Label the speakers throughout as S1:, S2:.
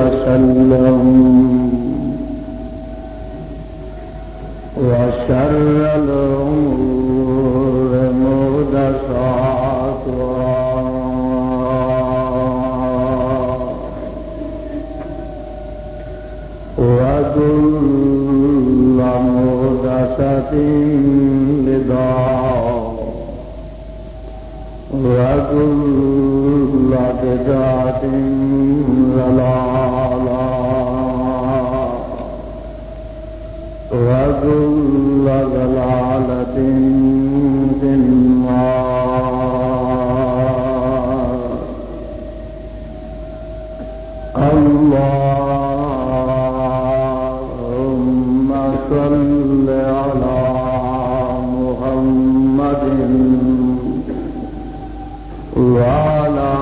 S1: وسلم وشر الأمور محدثاتها وكل محدثة بدعة وكل بدعة ضلالة وكل ضلالة في النار. اللهم صل على محمد وعلى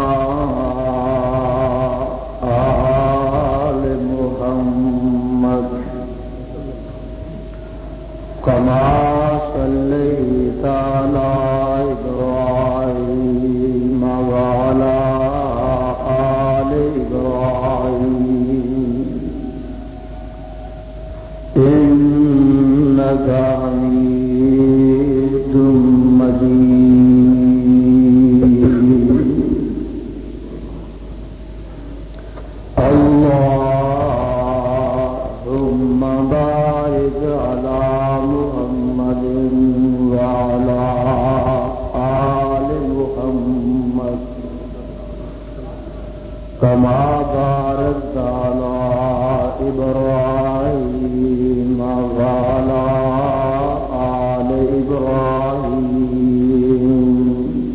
S1: آل محمد كما صليت على إبراهيم وعلى آل إبراهيم إنك حميد مجيد. اللهم بارك على محمد وعلى آل محمد كما باركت على إبراهيم وعلى آل إبراهيم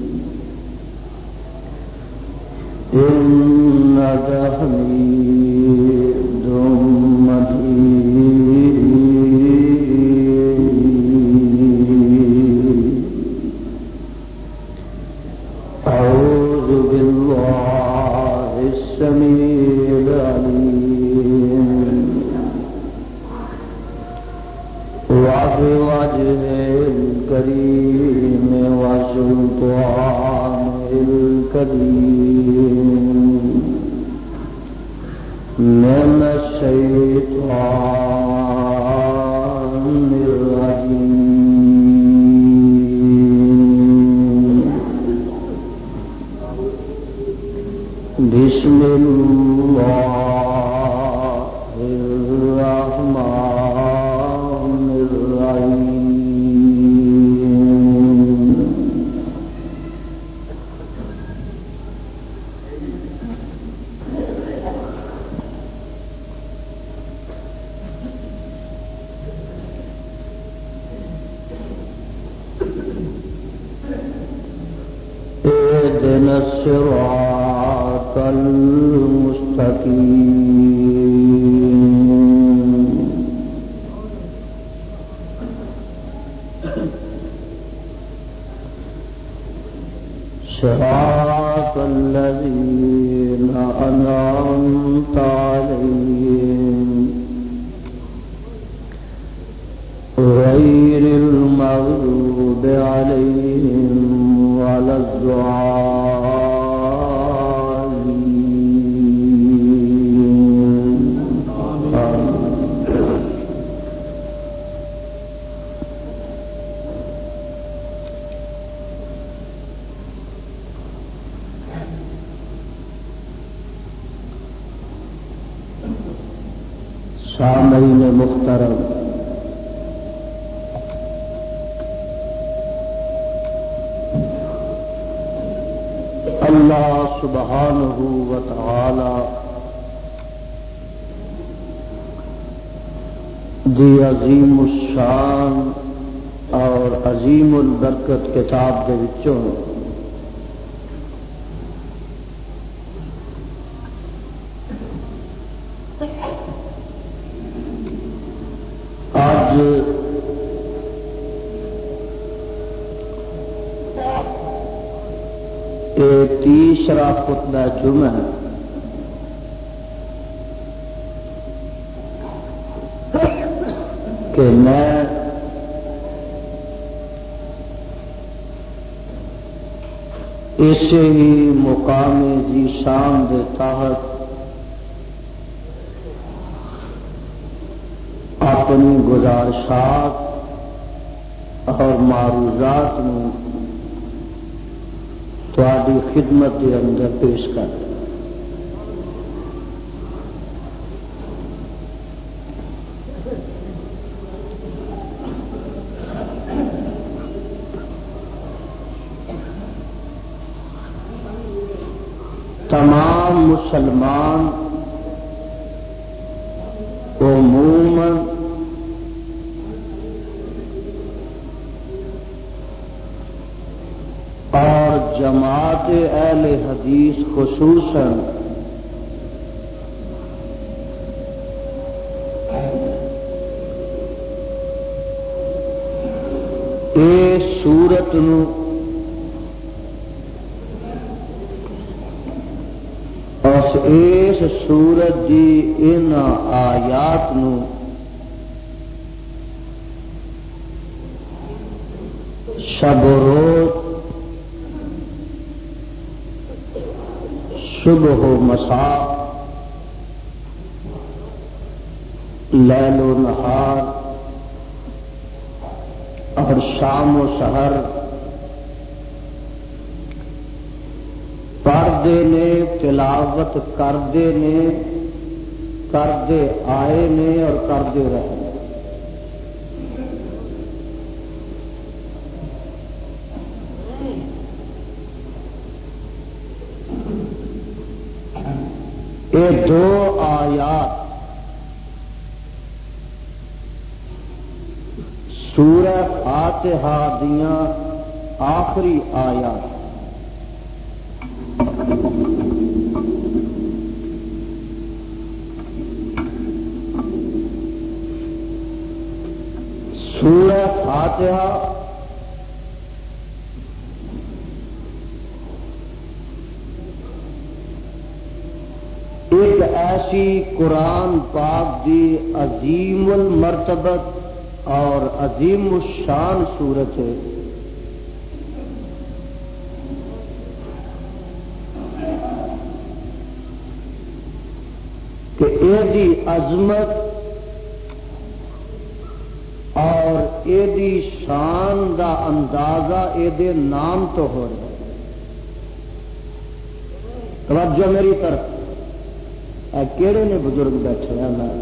S1: إنك حميد مجيد. أعوذ بالله السميع العليم وبوجهه الكريم وسلطانه الكريم من الشيطان الرجيم. بسم الله الرحمن الرحيم. اهدنا الصراط المستقيم صراط الذين أنعمت عليهم غير المغضوب عليهم ولا الضالين. سامعین محترم، اللہ سبحانہ و تعالی دی عظیم الشان اور عظیم البرکت کتاب دے وچوں آج تیسرا خطبہ جمعہ کہ میں اسے ہی مقام ذی شان دے تحت اپنی گزارشات اور معروضات میں تہاڈی خدمت کے اندر پیش کر تمام مسلمان عموماً اور جماعت اہل حدیث خصوصاً اس سورت نو اس سورت دی ان آیات نو شب و روز صبح و مساء لیل و نہار اور شام و سحر پڑھتے نے تلاوت کرتے نے کرتے آئے نے اور کرتے رہے یہ دو آیات سورہ فاتحہ دیاں آخری آیات سورہ فاتحہ ایک ایسی قرآن پاک دی عظیم المرتبت اور عظیم الشان سورت ہے کہ ایدی عظمت اور ایدی شان دا اندازہ ایدے نام تو ہو رہا ہے. توجہ میری طرف کیڑے نے بزرگ بیٹھے ہیں نا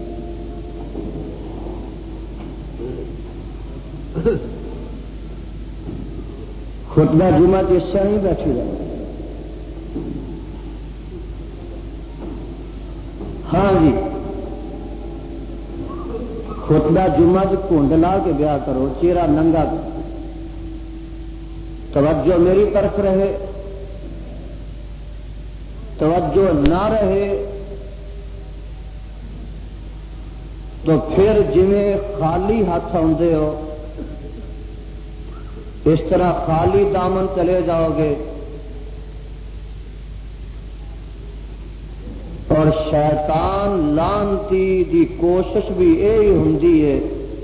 S1: خطبہ جمعہ جس سے نہیں بیٹھی رہے. ہاں جی خطبہ جمعہ کی کونڈ لا کے بیاہ کرو چہرہ ننگا کرو. توجہ میری طرف رہے توجہ نہ رہے تو پھر جویں خالی ہاتھ آندے ہو اس طرح خالی دامن چلے جاؤ گے اور شیطان لانتی دی کوشش بھی یہی ہوندی ہے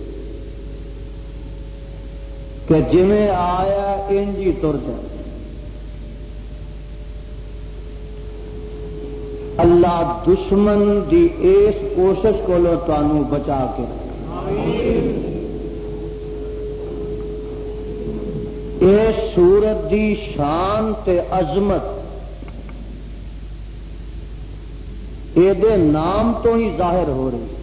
S1: کہ جویں آیا انجی تر جائے. اللہ دشمن دی اس کوشش کو لو تانوں بچا کے اس سورت دی شان تے عظمت یہ نام تو ہی ظاہر ہو رہی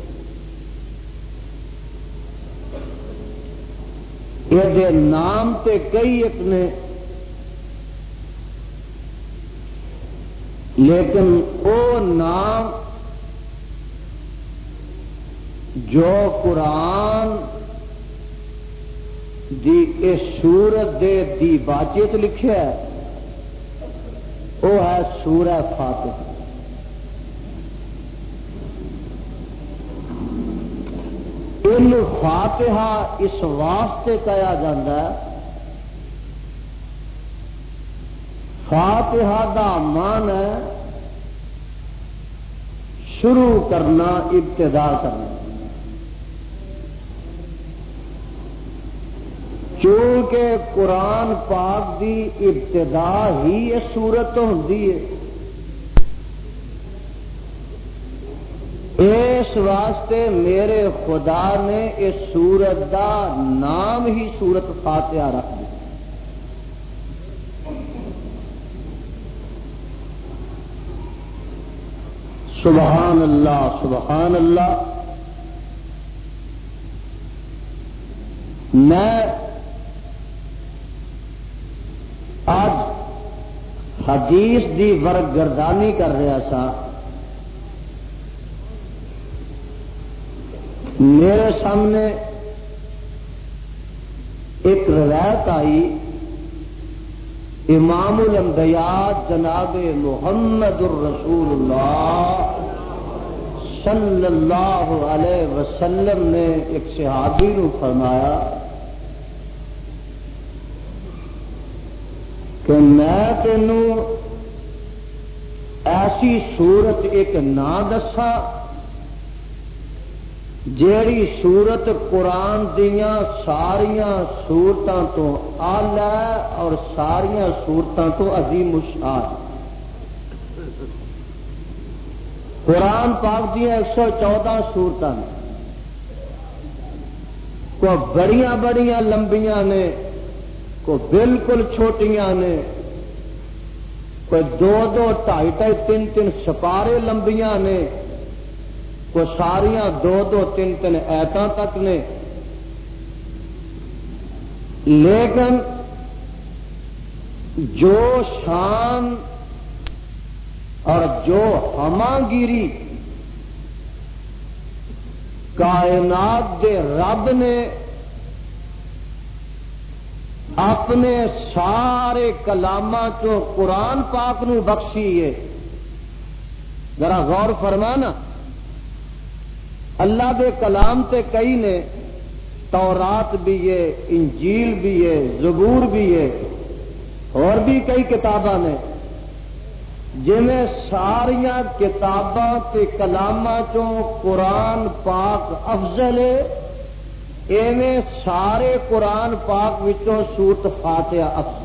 S1: یہ نام تے کئی ایک نے لیکن وہ نام جو قرآن دی اس سورت دے دی باچت لکھیا ہے وہ ہے سورہ فاتحہ. ان فاتحہ اس واسطے کہا جاتا ہے فاتحہ دا مان ہے شروع کرنا ابتدا کرنا. چونکہ قرآن پاک دی ابتدا ہی اس سورت ہوندی ہے. اس اس واسطے میرے خدا نے اس سورت دا نام ہی سورت فاتحہ رکھ دیا۔ سبحان اللہ سبحان اللہ۔ میں آج حدیث دی ورق گردانی کر رہا تھا، میرے سامنے ایک روایت آئی، امام الانبیاء جناب محمد الرسول اللہ صلی اللہ علیہ وسلم نے ایک صحابی کو فرمایا کہ میں تینوں ایسی صورت ایک نہ دسا جیڑی صورت قرآن دیاں ساریاں صورتاں تو اعلی اور ساریاں صورتاں تو عظیم الشان۔ قرآن پاک دیاں 114 صورتاں نے، کوئی بڑیاں بڑیاں لمبیاں نے، کوئی بالکل چھوٹیاں نے، کوئی 2 2 2.5 2.5 3 3 سپارے لمبیاں نے، کوئی ساریاں 2 2 3 3 ایتاں تک نے، لیکن جو شان اور جو ہماگیری کائنات دے رب نے اپنے سارے کلاماں چو قرآن پاک نو بخشی ہے، ذرا غور فرمانا۔ اللہ دے کلام تے کئی نے، تورات بھی ہے، انجیل بھی ہے، زبور بھی ہے، اور بھی کئی کتاباں نے، جن ساریاں کتاباں تے کلاماں چوں قرآن پاک افضل ہے، ایویں سارے قرآن پاک وچوں سورت فاتحہ افضل۔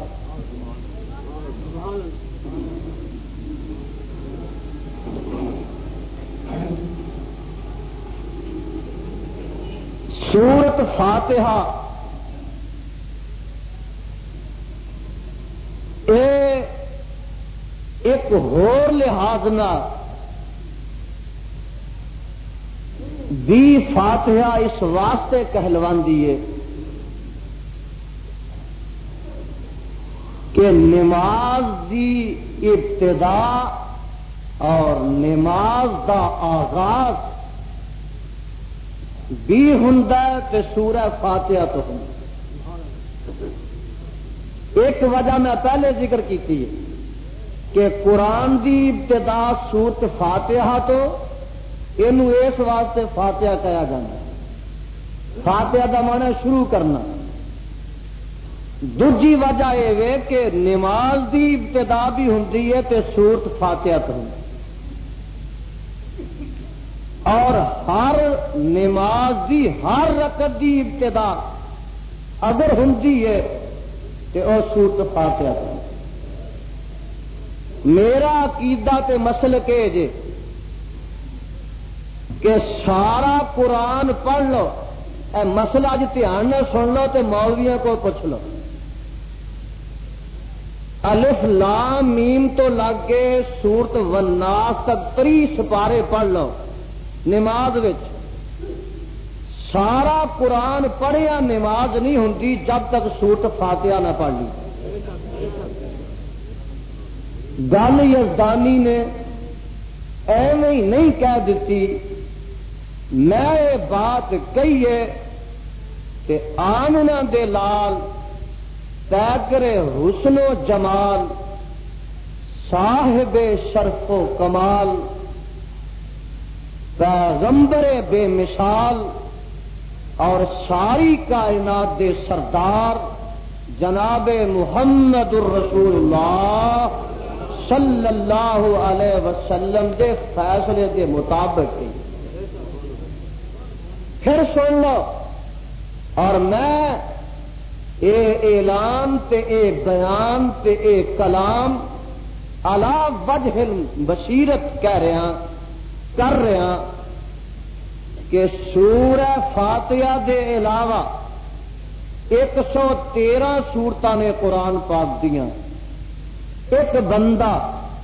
S1: سورت فاتحہ ایک ہور لحاظ نہ بھی فاتحہ اس واسطے کہلواندی ہے کہ نماز دی ابتدا اور نماز دا آغاز بھی ہوندا ہے تے سورہ فاتحہ تو ہوندا۔ ایک وجہ میں پہلے ذکر کیتی ہے کہ قرآن دی ابتدا سورت فاتحہ تو اینو اس واسطے فاتحہ کہا جاتا ہے، فاتحہ دا معنی شروع کرنا۔ دوجی وجہ یہ ہے کہ نماز دی ابتدا بھی ہوندی ہے تے سورت فاتحہ تو ہوندی، اور ہر نماز دی ہر رکعت دی ابتدا اگر ہوندی ہے تے او سورت فاتحہ تو ہوندی۔ میرا عقیدہ تے مسلک ہے جے کہ سارا قرآن پڑھ لو، اے مسئلہ اج دھیان نال سن لو تے مولویوں کو پوچھ لو، الف لام میم تو لگ کے سورت والناس تک 3 سپارے پڑھ لو نماز وچ، سارا قرآن پڑھیا نماز نہیں ہوندی جب تک سورت فاتحہ نہ پڑھ لی۔ گل یزدانی نے ایویں ہی نہیں کہہ دیتی، میں یہ بات کہی ہے کہ آمنہ دے لال پیکر حسن و جمال صاحب شرف و کمال پیغمبر بے مثال اور ساری کائنات دے سردار جناب محمد الرسول اللہ صلی اللہ علیہ وسلم دے فیصلے کے مطابق کی۔ پھر سن لو، اور میں اے اعلان تے اے بیان تے اے کلام علی وجہ بصیرت کہہ رہا کر رہا کہ سورہ فاتحہ دے علاوہ 113 سورتاں نے قرآن پاک دیاں. ایک بندہ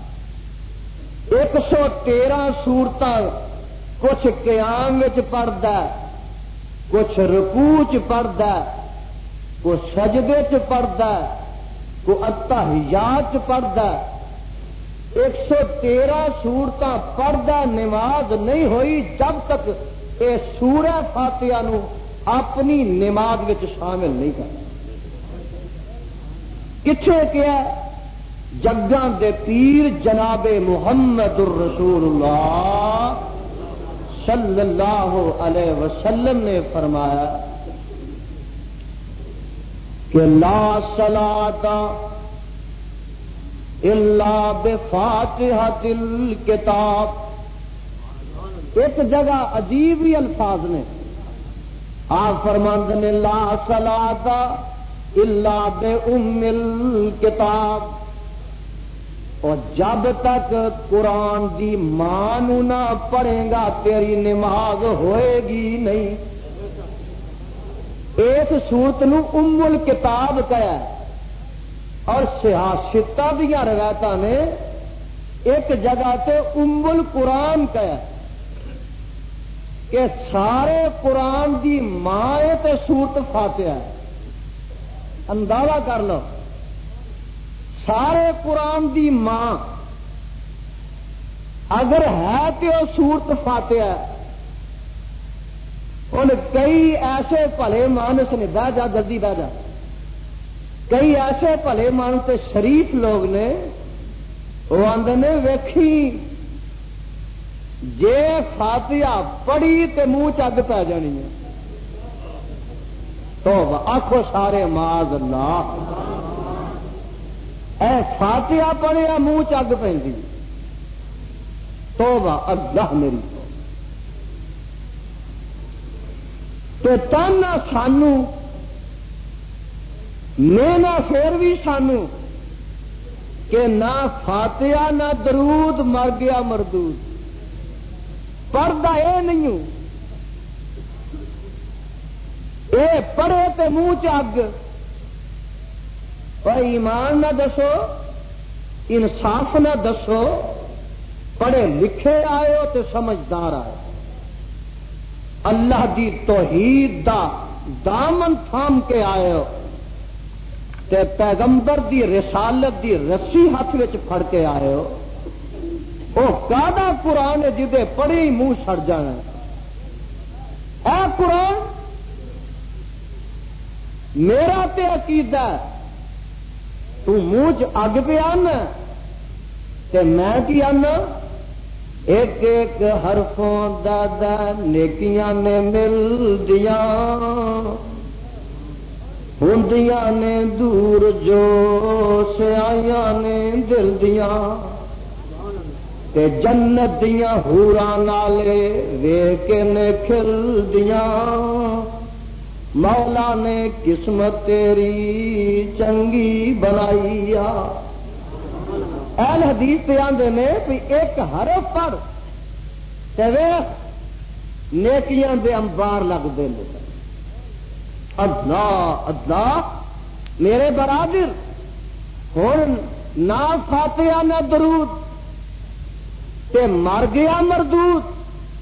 S1: 113 سورتاں کچھ قیام وچ پڑھدا ہے، کچھ رکوع چ پڑھدا ہے، کچھ سجدے چ پڑھدا ہے، کوئی التحیات چ پڑھدا ہے. 113 سورتاں پڑھدا نماز نہیں ہوئی جب تک اے سورہ فاتحہ نو اپنی نماز وچ شامل نہیں کرتا. کتھے کیا جگاں دے پیر جناب محمد الرسول اللہ صلی اللہ علیہ وسلم نے فرمایا کہ لا صلاۃ الا بفاتحۃ الکتاب. ایک جگہ عجیب ہی الفاظ نے. آپ فرماتے نے لا صلاۃ الا بام الکتاب. اور جب تک قرآن دی ماں نو نہ پڑھے گا تیری نماز ہوئے گی نہیں. اس سورت نو ام الکتاب کہا ہے. اور سیاستہ دیا روایتاں نے ایک جگہ تے ام القرآن کہا ہے کہ سارے قرآن دی ماں تے سورت فاتحہ ہے. اندازہ کر لو سارے قرآن دی ماں اگر ہے کہ وہ سورت فاتحہ ہے. ان کئی ایسے بھلے مانس نے بہ جا جلدی بہ جا کئی ایسے بھلے مانس شریف لوگ نے وہ آندے نے ویکھی جے فاتحہ پڑھی تے منہ چگ پی جانی ہے. تو آخو سارے معاذ اللہ اے فاتحہ پڑھیا منہ چگ پی. توبہ اللہ میری تو تانا سانو مینا پھر بھی سانو کہ نہ فاتحہ نہ درود مر گیا مردود. پڑھتا یہ نہیں ہوں اے پڑھے تے منہ چگ. اور ایمان نہ دسو انصاف نہ دسو پڑھے لکھے آئے ہو تے سمجھدار آئے. اللہ دی توحید دا دامن تھام کے آئے ہو تے پیغمبر دی رسالت دی رسی ہاتھ وچ پھڑ کے آئے ہو. وہ کادا قرآن ہے جدے پڑھی ہی منہ سڑ جانا. اے قرآن میرا تے عقیدہ تو منہ اگ پہ آنا تے میں کی آنا. ایک ایک حرفوں دادا نیکیاں نے مل دیا ہندیاں نے دور جو سیاں نے دل دیا تے جنت دیاں حوراں نالے ویکھ نے کھل دیا. مولا نے قسمت تیری چنگی بنائی. اہل حدیث پہ آندے نے بھی ایک حرف پڑھ تے ویکھ نیکیاں دے انبار لگدے نے. اللہ اللہ میرے برادر ہن نہ فاتحہ نہ درود تے مر گیا مردود.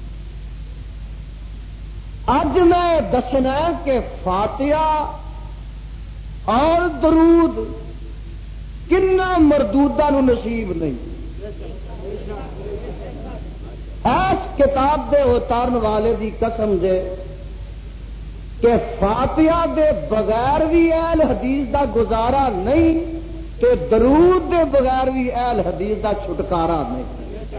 S1: اج میں دسنا کہ فاتحہ اور درود کنا مردودہ نو نصیب نہیں. اس کتاب دے اتارن والے دی قسم دے کہ فاتحہ دے بغیر بھی اہل حدیث دا گزارا نہیں تے درود دے بغیر بھی اہل حدیث دا چھٹکارا نہیں.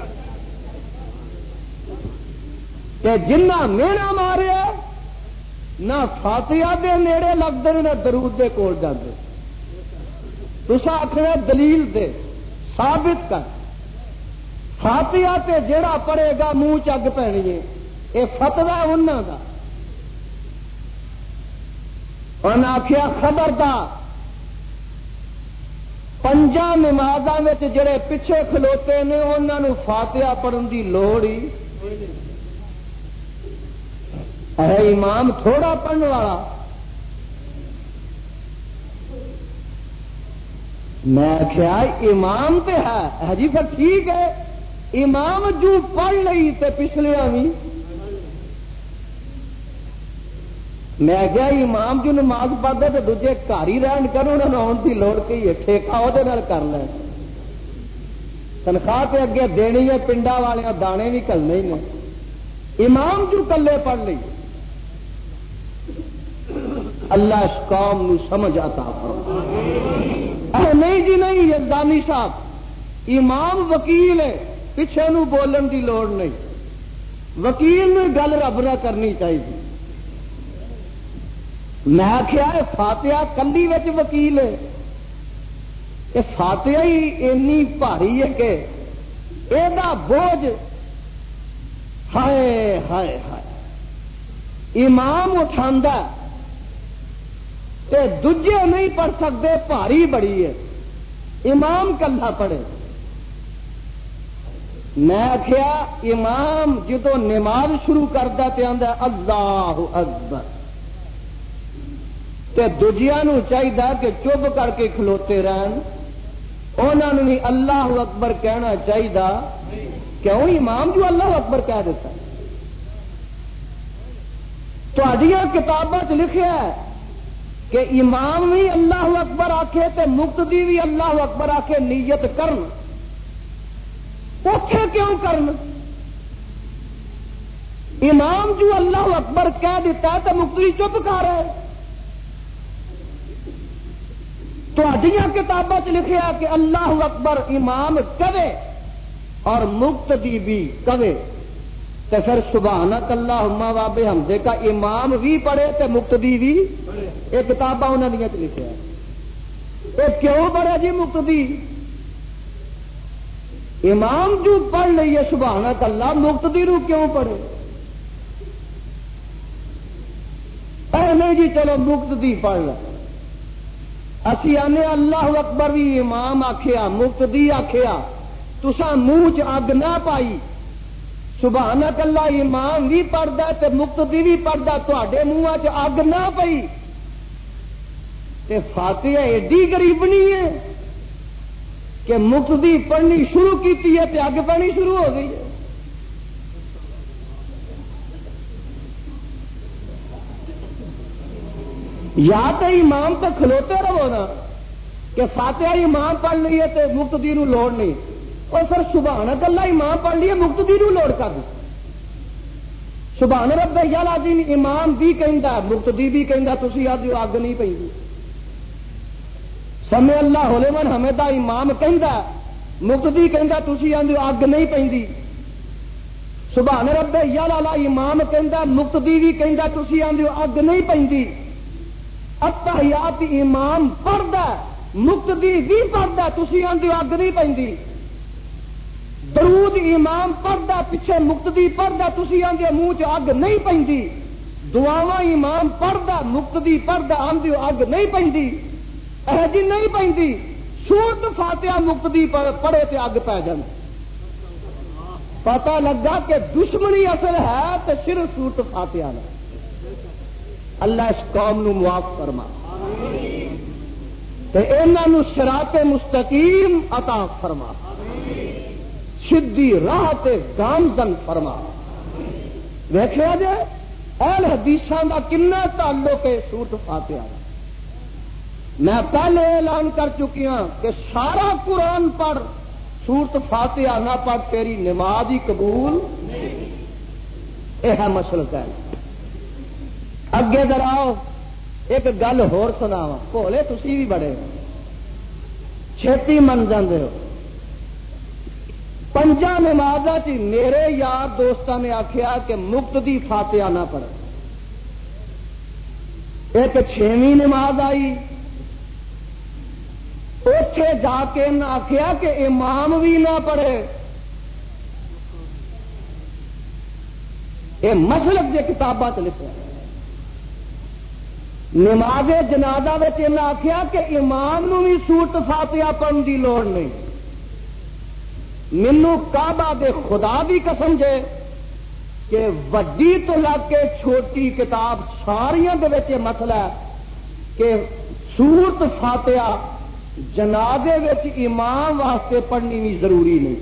S1: تے جنہ مینا ماریا نہ فاتحہ دے نیڑے لگتے نہ درود دے کول جاندے. تسا آخر دلیل دے ثابت کر. فاتحہ تے جیڑا پڑھے گا منہ چگ پینی ہے. یہ فتوی انہاں دا. انہاں آخیا خبردار پنجاں نمازاں وچ جڑے پیچھے کھلوتے نے انہاں نوں فاتحہ پڑھن دی لوڑ ہی اے امام تھوڑا پڑھنے والا، میں کیا امام تے ہے جی پھر ٹھیک ہے، امام جو پڑھ لئی تے پچھلے بھی، میں کیا امام جو نماز پڑھتے تو دوجے گھر ہی رہن کرو، انہوں نے آن کی لوڑ کی ہے، ٹھیکہ وہ کر لیں، تنخواہ تے اگے دینی ہے، پنڈا والے دانے بھی کلنے ہی نے، امام جو کلے پڑھ لی، اللہ اس قوم نو سمجھ آتا فرمائے۔ نہیں جی نہیں، یزدانی صاحب امام وکیل ہے، پیچھے نو بولن دی لوڑ نہیں، وکیل نو گل رب نہ کرنی چاہیے۔ میں کیا فاتحہ کلی وچ وکیل ہے، یہ فاتحہ ہی اینی بھاری ہے کہ یہ بوجھ ہائے ہائے ہائے امام اٹھاندا تے دجے نہیں پڑھ سکتے، بھاری بڑی ہے، امام کلھا پڑھے۔ میں کیا امام جدو نماز شروع کرتا تے آندا اللہ اکبر، تے دجیاں نو چاہیے کہ چپ کر کے کھلوتے رہن، انہوں نے بھی اللہ اکبر کہنا چاہیے، کیوں امام جو اللہ اکبر کہہ دیتا ہے۔ تہاڈیاں کتاباں چ لکھیا ہے کہ امام بھی اللہ اکبر آکھے تے مقتدی بھی اللہ اکبر آکھے، نیت کرن، اوتھے کیوں کرن؟ امام جو اللہ اکبر کہہ دیتا ہے تے مقتدی چپ کر رہے۔ تہاڈیاں کتاباں چ لکھیا کہ اللہ اکبر امام کہے اور مقتدی بھی کہے، تو پھر سبحانک اللہم و بحمدک کا امام بھی پڑھے تے مقتدی بھی، یہ کتاباں انہاں دیاں چ لکھیا ہے۔ یہ کیوں پڑھے جی مقتدی؟ امام جو پڑھ لئیے سبحانک اللہ، مقتدی رو کیوں پڑھے؟ نہیں جی چلو مقتدی پڑھ لے، اسی آنے اللہ اکبر بھی امام آکھیا مقتدی آکھیا، تساں منہ چ اگ نہ پائی، سبحانک اللہ امام بھی پڑھدا تے مقتدی بھی پڑھدا، تواڈے منہ چ اگ نہ پئی تے فاتحہ ایڈی غریبنی ہے کہ مقتدی پڑھنی شروع کیتی ہے تے اگ پڑنی شروع ہو گئی ہے۔ یا تو امام تو کھلوتے رہو نا کہ فاتحہ امام پڑھ لیے تے مقتدی نو لوڑ نہیں، اور سر سبحانک اللہ امام پڑھ لیے مقتدی نو لوڑ کر دی، سبحان رب العظیم امام بھی کہندا مقتدی بھی کہندا، تسی آدھو اگ نہیں پیندی، سمع اللہ لمن حمدہ امام کہندا مقتدی کہندا تسی آدھو اگ نہیں پیندی، سبحان رب العظیم امام کہندا مقتدی بھی کہندا تسی آدھو اگ نہیں پیندی۔ التحیات امام پڑھدا مقتدی بھی پڑھدا تسی آندے اگ نہیں پیندی، درود امام پڑھدا پیچھے مقتدی پڑھدا تسی آندے منہ چ اگ نہیں پیندی، دعاواں امام پڑھدا مقتدی پڑھدا آندے اگ نہیں پیندی، اے جی نہیں پیندی، سورت فاتحہ مقتدی پڑھے تے اگ پی جاندی۔ پتہ لگا کہ دشمنی اصل ہے تے صرف سورت فاتحہ ہے۔ اللہ اس قوم نو معاف فرما تے انہاں نو صراط مستقیم عطا فرما، سیدھی راہ تے گامزن فرما۔ ویکھیا جائے اہل حدیثاں دا کنا تعلق ہے سورت فاتحہ۔ میں پہلے اعلان کر چکی ہوں کہ سارا قرآن پڑھ سورت فاتحہ نہ پڑھ تیری نماز ہی قبول نہیں، یہ ہے مسلک ہے۔ اگے ذرا آؤ ایک گل ہور سناواں، بھولے تسی بھی بڑے چھتی من جاندے ہو۔ پنجا نمازاں چ میرے یار دوستاں نے آکھیا کہ مقتدی فاتحہ نہ پڑھے، ایک چھویں نماز آئی اوتھے جا کے آکھیا کہ امام بھی نہ پڑھے، یہ مسلک دے کتاباں تے لکھیا ہے۔ نماز جنازہ وچ انہاں آکھیا کہ امام نو بھی سورت فاتحہ پڑھن دی لوڑ نہیں، مینوں کعبہ دے خدا دی قسم جے کہ وڈی تو لگ کے چھوٹی کتاب ساریاں دے وچ مسئلہ ہے کہ سورت فاتحہ جنازے وچ امام واسطے پڑھنی بھی ضروری نہیں.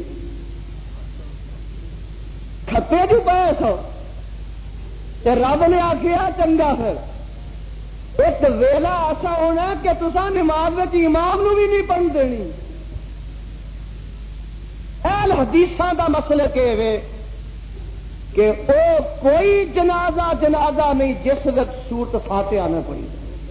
S1: کھتے جو پائے سو تے رب نے آخیا چنگا پھر ایک ویلا ایسا ہونا کہ تساں نماز وچ امام نو بھی نہیں پڑھن دینی. اہل حدیثاں دا مسئلہ کہ او کوئی جنازہ نہیں جس وقت سورت فاتحہ نہ پڑھی.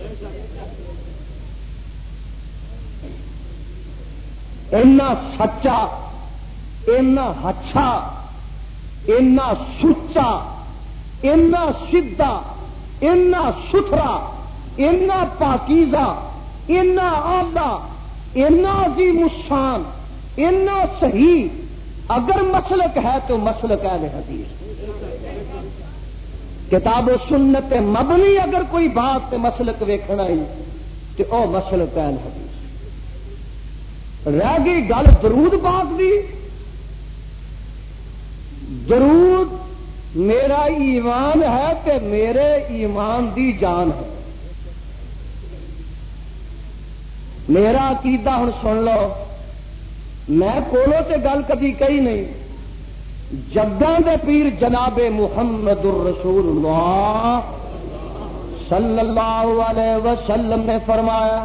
S1: اینا سچا، اینا ہچھا، اینا سچا، اینا سیدھا، اینا ستھرا، اینا پاکیزہ، اینا آلہ، اینا عظیم الشان، اینا صحیح اگر مسلک ہے تو مسلک اہل حدیث. کتاب و سنت مبنی اگر کوئی بات تے مسلک ویکھنا ہی تو او مسلک اہل حدیث. رہ گئی گل درود پاک دی. درود میرا ایمان ہے تے میرے ایمان دی جان ہے. میرا عقیدہ ہن سن لو، میں کولوں تے گل کبھی کہی نہیں. جگاں دے پیر جناب محمد الرسول اللہ صلی اللہ علیہ وسلم نے فرمایا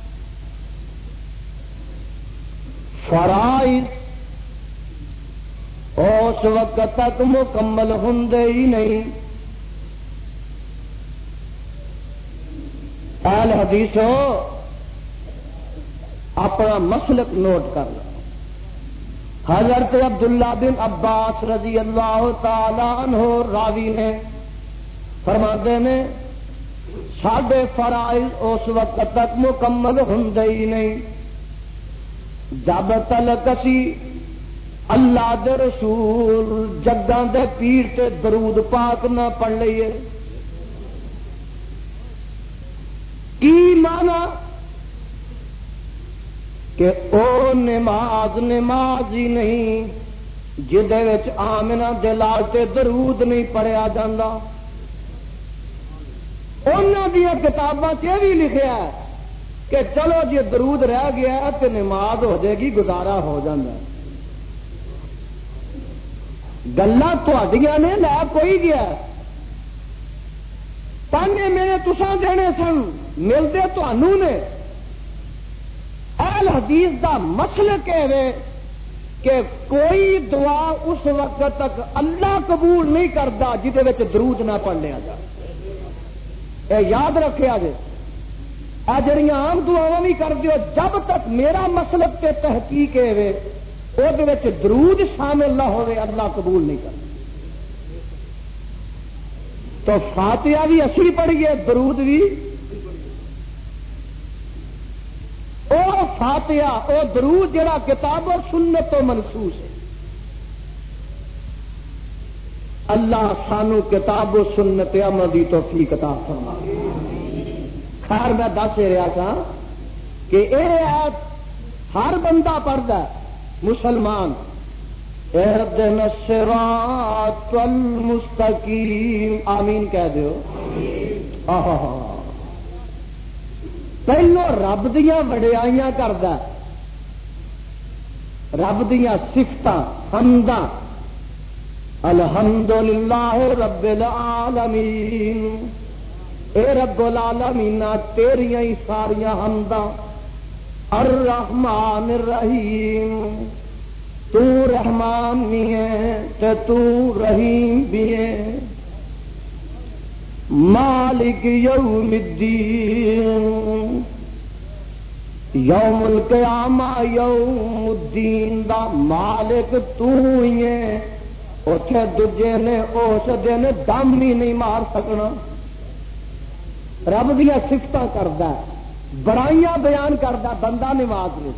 S1: فرائض اس وقت تک مکمل ہوندے ہی نہیں. اہل حدیثو اپنا مسلک نوٹ کر لو. حضرت عبداللہ بن عباس رضی اللہ تعالی عنہ راوی نے فرماتے ہیں ساڈے فرائض اس وقت تک مکمل ہوندے ہی نہیں جب تلک اسی اللہ دے رسول جگاں دے پیر تے درود پاک نہ پڑھ لئیے. کی معنی کہ او نماز ہی نہیں جدے وچ آمنہ دے لال تے درود نہیں پڑھیا جاندا. انہاں دیاں کتاباں تے بھی لکھیا ہے کہ چلو جی درود رہ گیا ہے تو نماز ہو جائے گی، گزارا ہو جاتا ہے. گلاں تہاڈیاں نے لے کوئی گیا تانے میرے تساں دینے سن ملتے تہانوں نے. اہل حدیث دا مسلک ہے کہ کوئی دعا اس وقت تک اللہ قبول نہیں کرتا جہدے وچ درود نہ پڑھ لیا جائے. اے یاد رکھیا جے جڑیاں عام دعاواں بھی کر دیو جب تک میرا مسلک تے تحقیق ہے وہ درود شامل نہ ہوئے اللہ قبول نہیں کرتا. تو فاتحہ بھی اسی پڑھیے درود بھی او فاتحہ او درود جڑا کتاب اور سنت تو منسوخ ہے. اللہ سانو کتاب و سنت عمل دی توفیق عطا فرمائے. خیر میں دس رہا تھا کہ یہ ہر بندہ پڑھتا ہے مسلمان. اہدنا الصراط المستقیم آمین کہہ دیو. پہلو رب دیاں وڈیائیاں کردا، رب دیاں صفتاں حمداں الحمدللہ رب العالمین. اے رب العالمین تیریاں ہی ساریاں حمداں. الرحمن الرحیم تو رحمان بھی ہے تے تو رحیم بھی ہے. مالک یوم الدین یوم القیامہ یوم الدین دا مالک تو ہی ہے. اوتھے دجے نے اس دن دم ہی نہیں مار سکنا. رب دیا صفتاں کردا ہے، برائیاں بیان کردا بندہ نماز میں.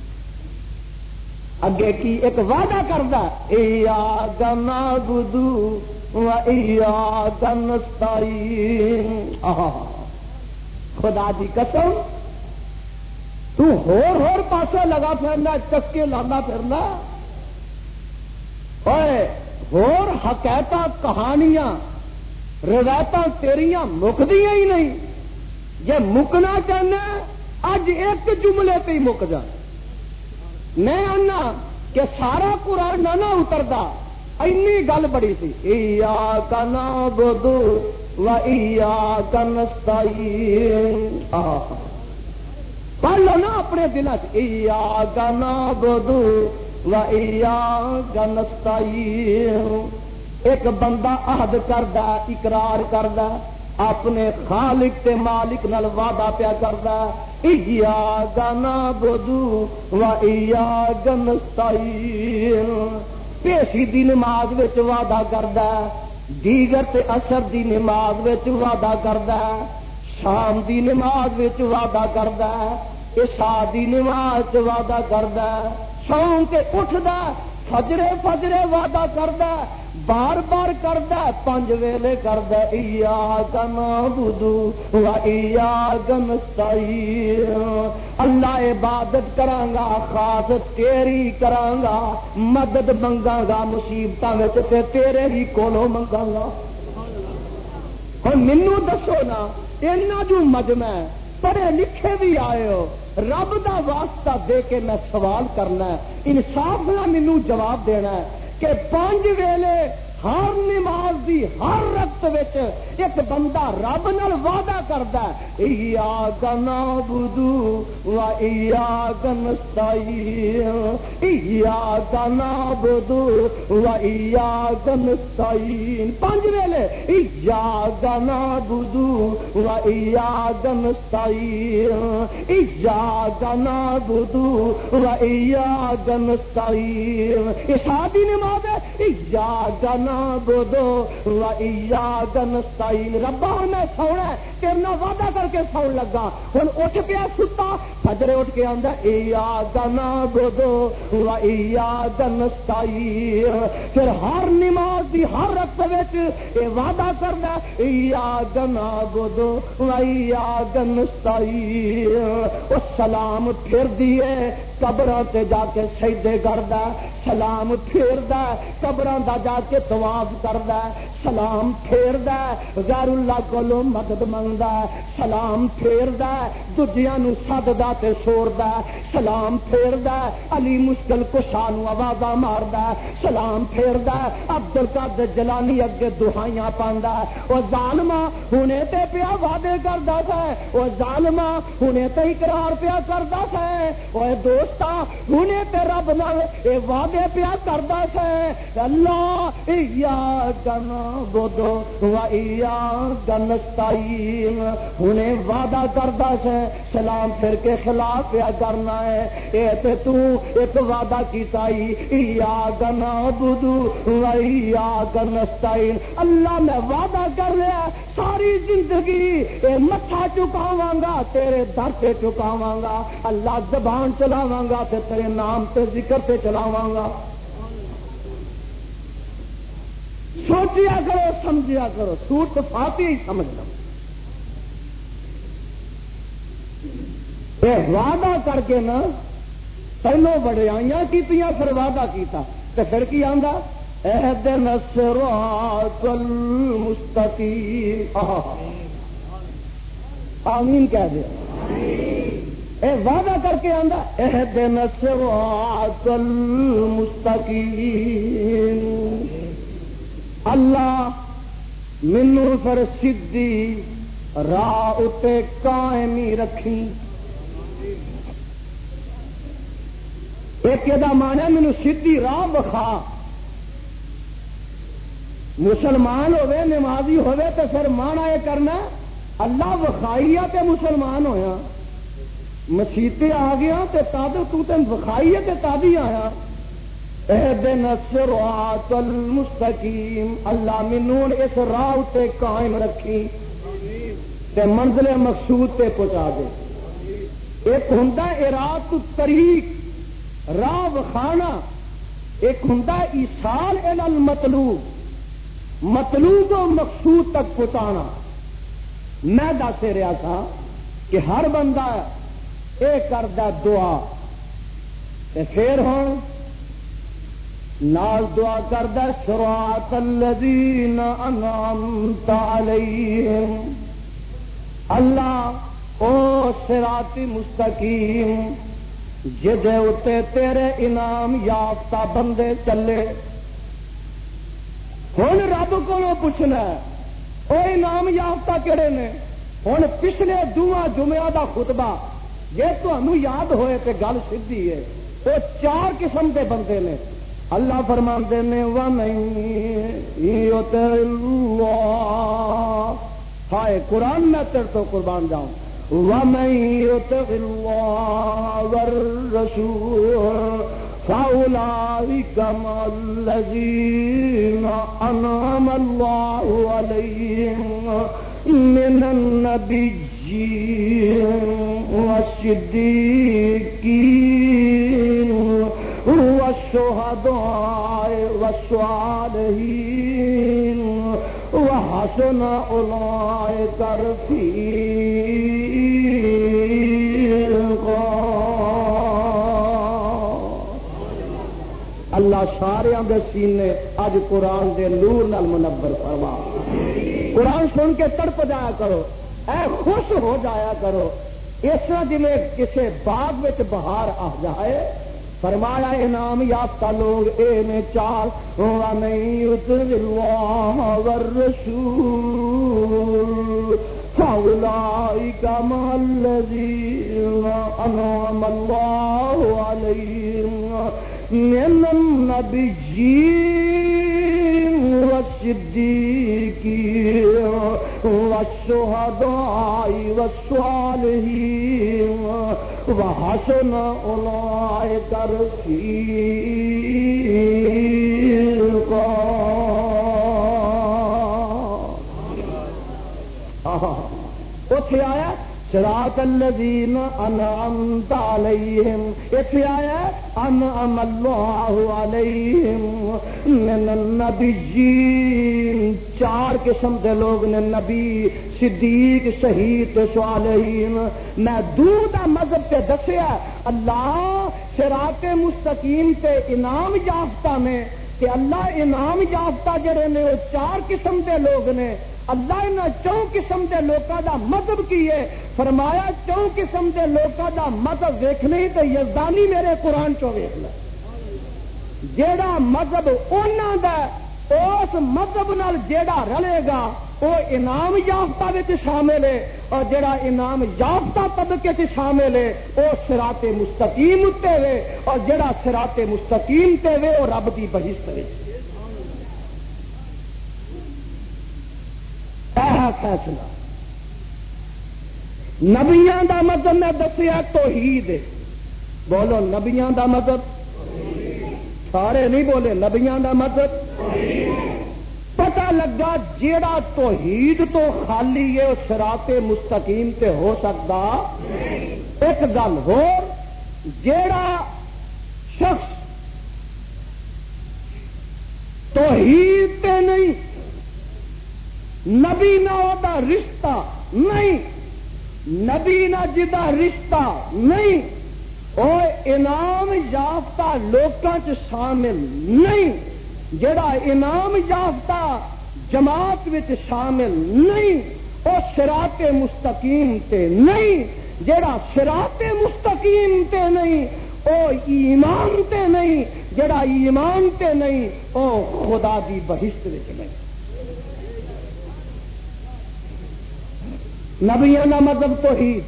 S1: اگے کی ایک وعدہ کردا ایاک نعبد و ایاک نستعین. خدا دی قسم تو ہور پاسے لگا پھرنا چسکے لانا پھرنا. اوئے ہور حقائقاں کہانیاں روایتاں تیریاں مکدیاں ہی نہیں. جے مکنا چاہنا اج ایک جملے پہ ہی مک جا. میں آنا کہ سارا قرآن نہ اتردا اینی گل بڑی سی. ایاک نعبد و ایاک نستعین. پڑھ لو نا اپنے دلوں سے ایاک نعبد و ایاک نستعین. ایک بندہ عہد کردا اقرار کردا اپنے خالق تے مالک نال وعدہ پیا کردا ایاک نعبد و ایاک نستعین. پیشی دی نماز وچ وعدہ کردا دیگر تے عصر دی نماز وچ وعدہ کردا شام دی نماز وچ وعدہ کردا عشاء دی نماز وچ وعدہ کردا سو کے اٹھدا فجرے وعدہ کردا بار بار کردا 5 ویلے کردا ایاک نعبد و ایاک نستعین. اللہ عبادت کراں گا خاص تیری کراں گا مدد منگاں گا مصیبتاں وچ تے تیرے ہی کولوں منگاں گا. ہن مینوں دسو نا اینا جو مجمع پڑھے لکھے بھی آئے ہو رب دا واسطہ دے کے میں سوال کرنا ہے انصاف نہ مینوں جواب دینا ہے کہ 5 ویلے ہر نماز دی ہر رکعت وچ ایک بندہ رب نال وعدہ کردا ہے ایاک نعبد و ایاک نستعین. ایاک نعبد و ایاک نستعین 5 ویلے ایاک نعبد و ایاک نستعین. ایاک نعبد و ایاک نستعین. عشاء دی نماز ہے ایاک نعبد و ایاک نستعین. ربا میں سونا ہے تیرے نال وعدہ کر کے سون لگا ہن اٹھ پیا ستا فجر اٹھ کے آندا ایاک نعبد و ایاک نستعین. پھر ہر نماز دی ہر رکعت وچ اے وعدہ کردا ایاک نعبد و ایاک نستعین. او سلام پھر دیے قبراں تے جا کے سجدے کردا سلام پھیردا قبراں دا جا کے طواف کردا سلام پھیردا غیر اللہ کولوں مدد منگدا سلام پھیردا دوجیاں نوں سددا تے سوردا سلام پھیردا علی مشکل کشا نوں آوازاں ماردا سلام پھیردا عبد القادر جیلانی اگے دعائیاں پاندا. او ظالما ہنے تے پیا وعدے کردا سی او ظالما ہنے تے اقرار پیا کردا سی او دوستا ہنے تے رب نال اے وعدے پیا کردا سی اللہ ایاک نعبد و ایاک نستعین. ہنے وعدہ کردا سی سلام پھر کے خلاف پیا کرنا ہے اے تے تو ایک وعدہ کیتا ایاک نعبد و ایاک نستعین. اللہ میں وعدہ کر لیا ساری زندگی اے متھا چکاواں گا تیرے در پہ چکاواں گا اللہ زبان چلاواں گا تے تیرے نام تے ذکر تے چلاواں گا. سوچیا کرو سمجھیا کرو سورت فاتحہ ہی سمجھ لو. اے وعدہ کر کے نا پہلو وڈیائیاں کیتیاں پھر وعدہ کیتا تے پھر کی آندا اہدنا الصراط المستقیم. آمین کہہ دے. اے وعدہ کر کے آندا اہدنا الصراط المستقیم. اللہ مینوں پھر سیدھی راہ اتے قائم ہی رکھی. ایک دا مانا مینوں سیدھی راہ بخا. مسلمان ہوئے نمازی ہوئے تو پھر مانا یہ کرنا اللہ وخائیا تے مسلمان ہویا مسیتے آ گیا تے تادر تو تے وخائیے تے تادی آیا. اہدنا الصراط المستقیم. اللہ مینوں اس راہ تے قائم رکھی تے منزل مقصود تے پہنچا دے. ایک ہوندا اراد الطریق راہ وخانا ایک ہوندا ایصال الی المطلوب مطلوب و مقصود تک پہنچانا. میں دس رہا تھا کہ ہر بندہ یہ کرتا دعا تے پھر ہوں نال دعا کردا صراط الذین انعمت علیہم، اللہ او صراط مستقیم جدے اتے تیرے انعام یافتہ بندے چلے۔ ہن رب کو پوچھنا او انعام یافتہ کہڑے نے؟ ہن پچھلے دعا جمعہ دا خطبہ جے تانوں یاد ہوئے تے گل سیدھی ہے، وہ 4 قسم دے بندے نے۔ اللہ فرماندے نے وَمَن يُطِعِ اللَّهَ، ہائے قرآن میں تیرے تو قربان جاؤں، وَمَن يُطِعِ اللَّهَ وَالرَّسُولَ فَأُولَٰئِكَ مَعَ الَّذِينَ أَنْعَمَ اللَّهُ عَلَيْهِم مِّنَ النَّبِيِّينَ وَالصِّدِّيقِينَ والشهداء والصالحين وحسن أولئك رفيقا۔ اللہ سارے دے سینے اج قرآن دے نور نال منور فرما۔ قرآن سن کے تڑپ جایا کرو، اے خوش ہو جایا کرو، اس طرح جی کسی باغ میں بہار آ جائے۔ فرمایا انعام یافتہ لوگ اے نے 4، وَمَن يُطِعِ اللَّهَ وَالرَّسُولَ فَأُولَٰئِكَ مَعَ الَّذِينَ أَنْعَمَ اللَّهُ عَلَيْهِم مِّنَ النَّبِيِّينَ وَالصِّدِّيقِينَ وَالشُّهَدَاءِ وَالصَّالِحِينَ وَحَسُنَ أُولَئِكَ رفیقا۔ اتنے آیا صراط الذین انعمت علیہم، اتنے آیا انعم اللہ علیہم من النبیین، 4 قسم کے لوگ نے، نبی، صدیق، شہید، صالحین۔ میں دور دا مذہب تے دسیا اللہ صراط مستقیم تے انعام یافتہ نے کہ اللہ انعام یافتہ جڑے نے وہ 4 قسم کے لوگ نے۔ اللہ ان 4 قسم کے لوگوں دا مذہب کی ہے؟ فرمایا 4 قسم کے لوگوں دا مذہب ویکھنے ہی تو یزدانی میرے قرآن چو ویکھ لے، جیڑا مذہب انہاں دا اس مذہب نال جیڑا رلے گا وہ انعام یافتہ وچ شامل ہے، اور جیڑا انعام یافتہ طبقے وچ شامل ہے وہ صراط مستقیم تے وے، اور جیڑا صراط مستقیم تے وے وہ رب دی بہشت وچ۔ فیصلہ نبیاں دا مذہب میں دسیا توحید ہے، بولو نبیاں دا مذہب، سارے نہیں بولے نبیاں دا مذہب۔ پتہ لگا جیڑا توحید تو خالی ہے وہ صراط مستقیم تے ہو سکتا۔ ایک گل ہو، جیڑا شخص توحید تے نہیں، نبی نہ ہوتا رشتہ نہیں، نبی نہ جدا رشتہ نہیں، اور انعام یافتہ لوکاں چ شامل نہیں، جڑا انعام یافتہ جماعت وچ شامل نہیں وہ صراط مستقیم تے نہیں، جڑا صراط مستقیم تے نہیں او ایمان تے نہیں، جڑا ایمان تے نہیں او خدا دی بہشت وچ نہیں۔ نبیوں کا مذہب توحید،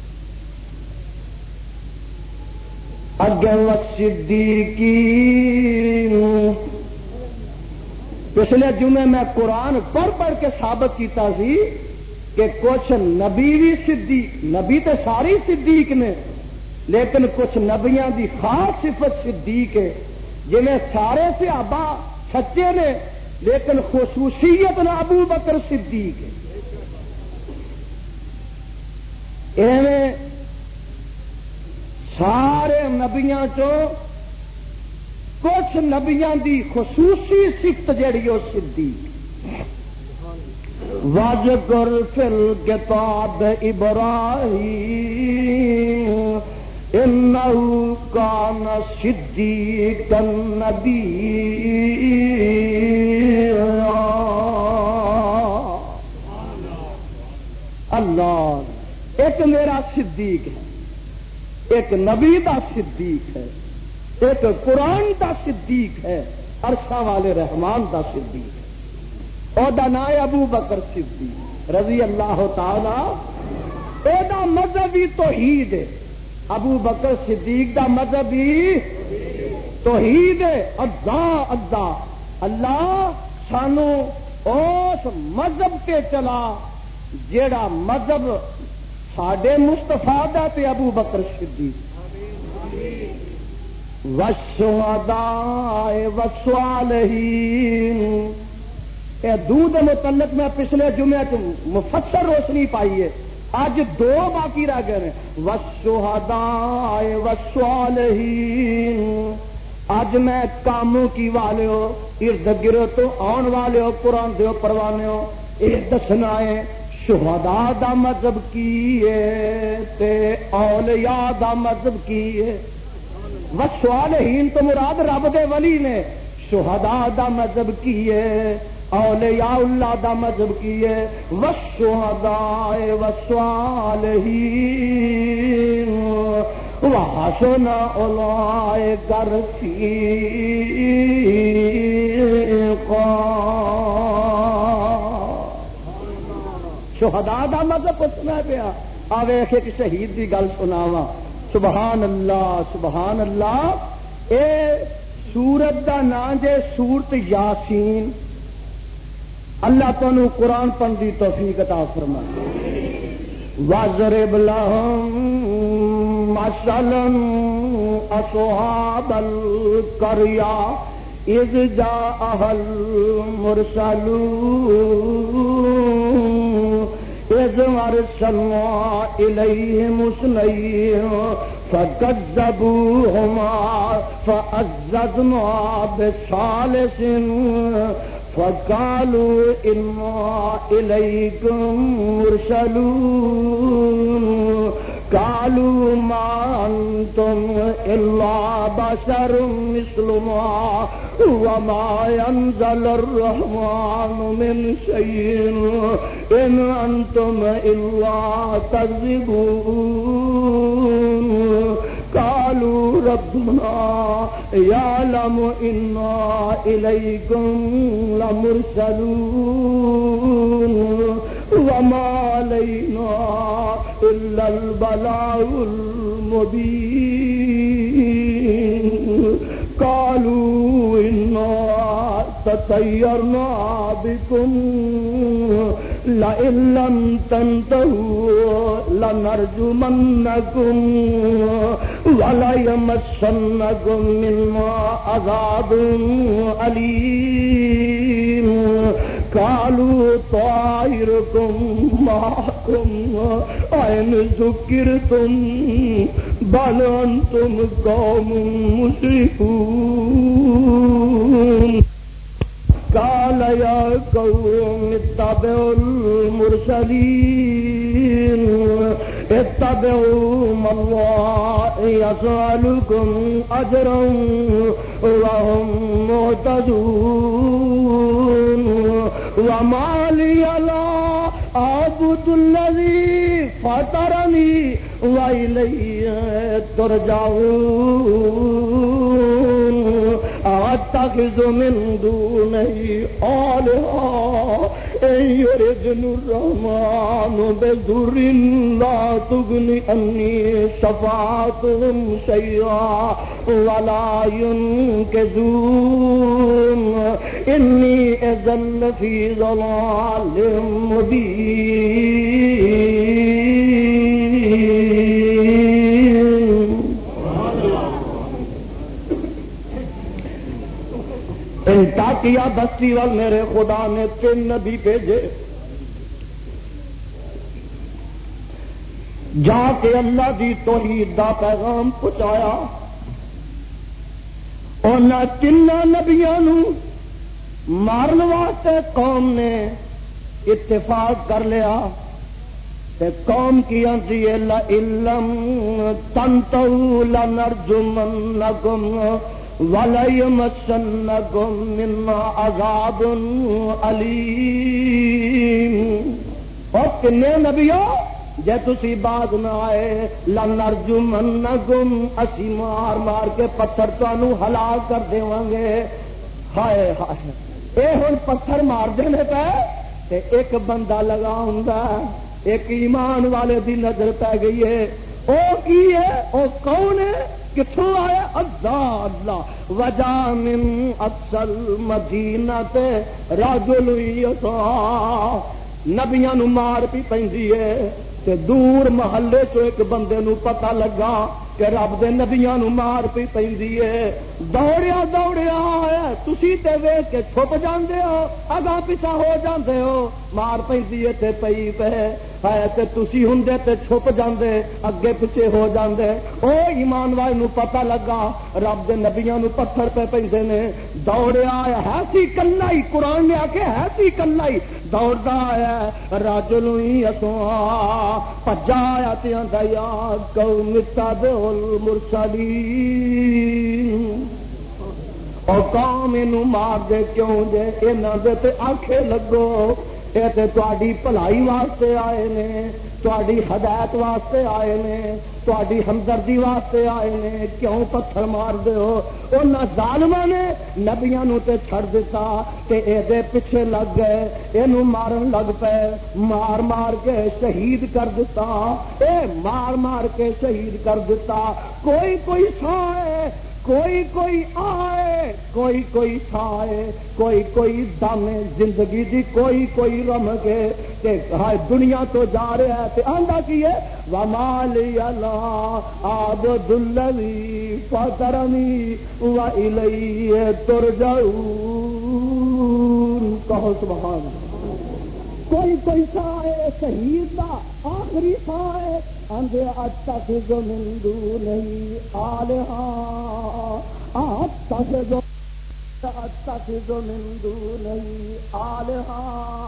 S1: اگے والصدیقین۔ پچھلے جمعے میں قرآن پڑھ کے ثابت کیتا سی کہ کچھ نبی بھی صدیق، نبی تو ساری صدیق نے لیکن کچھ نبیاں دی خاص صفت صدیق ہے، جنہیں سارے صحابہ سچے نے لیکن خصوصیت نہ ابو بکر صدیق ہے۔ ایویں سارے نبیاں چو کچھ نبیاں دی خصوصی صفت جڑی وہ صدیق۔ واذکر فی الکتاب ابراہیم انہ کان صدیقا نبیّا۔ اللہ، ایک میرا صدیق ہے، ایک نبی دا صدیق ہے، ایک قرآن دا صدیق ہے، عرشاں والے رحمان دا صدیق ہے۔ او دا نام ابو بکر صدیق رضی اللہ تعالی، اے دا مذہبی توحید ہے۔ ابو بکر صدیق دا مذہبی توحید ہے۔ اللہ سانو اس مذہب تے چلا جیڑا مذہب ساڈے مصطفیٰ دا تے ابو بکر صدیق۔ والشہداء والصالحین، اے دودھ متعلق میں پچھلے جمعے کو مفصل روشنی پائی ہے، آج دو باقی رہ گئے ہیں، والشہداء والصالحین۔ آج میں کاموں کی والے ہو، ارد گرد تو آن والے ہو، قرآن دیو پروانے ہو، یہ دسنا ہے شہداء دا مذہب کی ہے تے اولیاء دا مذہب کی ہے۔ والصالحین تو مراد رب دے ولی نے، شہداء دا مذہب کی ہے، اولیاء اللہ دا مذہب کی ہے۔ والشہداء والصالحین وحسن اولئک رفیقا۔ شہداء دا مذہب پوچھنا پیا، آوے ایک شہید دی گل سناواں۔ سبحان اللہ سبحان اللہ۔ اے سورت دا نام جے سورت یاسین۔ اللہ تانوں قرآن پڑھن دی توفیق عطا فرمائے۔ واضرب لهم مثلا اصحاب القرية اذ جاءها المرسلون اذ ارسلنا اليهم اثنين فكذبوهما فعززنا بثالث فقالوا إنا إليكم مرسلون قالوا ما أنتم إلا بشر مثلنا وما ينزل الرحمن من شيء إن أنتم إلا تكذبون قالوا ربنا يعلم إنا إليكم لمرسلون وما علينا إلا البلاغ المبين قالوا إنا تطيرنا بكم لئن لم تنتهوا لنرجمنكم وليمسنكم منا عذاب أليم قالوا طائركم معكم أئن ذكرتم بل أنتم قوم مسرفون قال يا قوم اتبعوا المرسلين اتبعوا ما الله يسألكم أجرا وهم مهتدون وما لي لا أعبد الذي فطرني وإليه ترجعون أتخذ من دونه آلهة إن يردني الرحمن بضر لا تغن عني شفاعتهم شيئا ولا ينقذون إني إذا لفي ضلال مبين۔ انطاکیہ بستی وال میرے خدا نے 3 نبی بھیجے، جا کے اللہ دی توحید دا پیغام پہنچایا۔ انہاں 3 نبیاں نو مارن واسطے قوم نے اتفاق کر لیا، قوم کی انتی لَإِلَّمْ تَنْتَهُوا لَنَرْجُمَنَّكُمْ وَلَيَمَسَّنَّكُمْ مِنَّا عَذَابٌ أَلِيمٌ۔ اور کنے نبیوں جے تسی باز نہ آئے لَنَرْجُمَنَّكُمْ اسی مار مار کے پتھر تانوں ہلاک کر دیواں گے۔ ہائے ہائے اے ہن پتھر مار دینے پہ تے ایک بندہ لگا ہوندا ایک ایمان والے دی نظر پہ گئی ہے۔ او کی ہے؟ او کون ہے؟ کتھوں آیا؟ اللہ وجا من اقصى المدینہ رجل یسعی، نبیاں نو مار پی پیندی ہے تے دور محلے چ ایک بندے نو پتہ لگا کہ رب دے نبیاں نو مار پی پیندی ہے، دوڑیا دوڑیا آیا، تسی تے ویکھ کے چھپ جاندے ہو، اگاں پیچھے ہو جاندے ہو، مار پیندی ہے تے پئی پے ہے تے تسی ہوندے تے چھپ جاندے، اگے پیچھے ہو جاندے۔ او ایمان والے نو پتہ لگا رب دے نبیاں نو پتھر پہ پیندے نے، دوڑیا آیا ہے سی کلا ہی، قرآن نے آکھے ہے سی کلا ہی، دوڑدا آیا راجل یسعی، پجا آیا تے آندا یا قوم اتبعوا المرسلین، او قوم نو مار دے کیوں جے انہاں دے تے آنکھیں لگو، اے تے تہاڈی بھلائی واسطے آئے نے، تہاڈی ہدایت واسطے آئے نے، تہاڈی ہمدردی واسطے آئے نے، کیوں پتھر مار دے ہو؟ انہاں ظالماں نے نبیاں نو تے چھڑ دیتا تے اے دے پیچھے لگ گئے، اینو مارن لگ پے، مار مار کے شہید کر دیتا، اے مار مار کے شہید کر دیتا۔ کوئی کوئی سائے، کوئی کوئی آئے، کوئی کوئی سائے، کوئی کوئی دامے زندگی دی، کوئی کوئی رم کے کہ دنیا تو جا رہا ہے تے آندا کی ہے وَمَا لِيَ لَا أَعْبُدُ الَّذِي فَطَرَنِي وَإِلَيْهِ تُرْجَعُونَ۔ کہو سبحان اللہ۔ کوئی کوئی سائے شہید دا آخری سائے اندے اتخذ من دونہ آلہا، اتخذ من دونہ آلہا،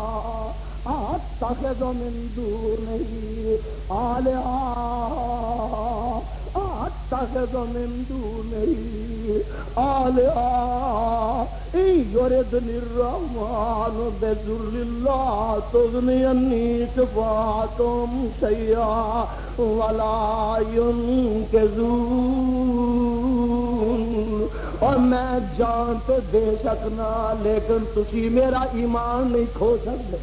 S1: اتخذ من دونہ آلہا، اتخذ من دونہ آلہا، ان یردنی الرحمن بضر لا تغنی عنی شفاعتهم شیئا ولا ینقذون۔ اور میں جان تو دے سکنا لیکن تسی میرا ایمان نہیں کھو سکتے۔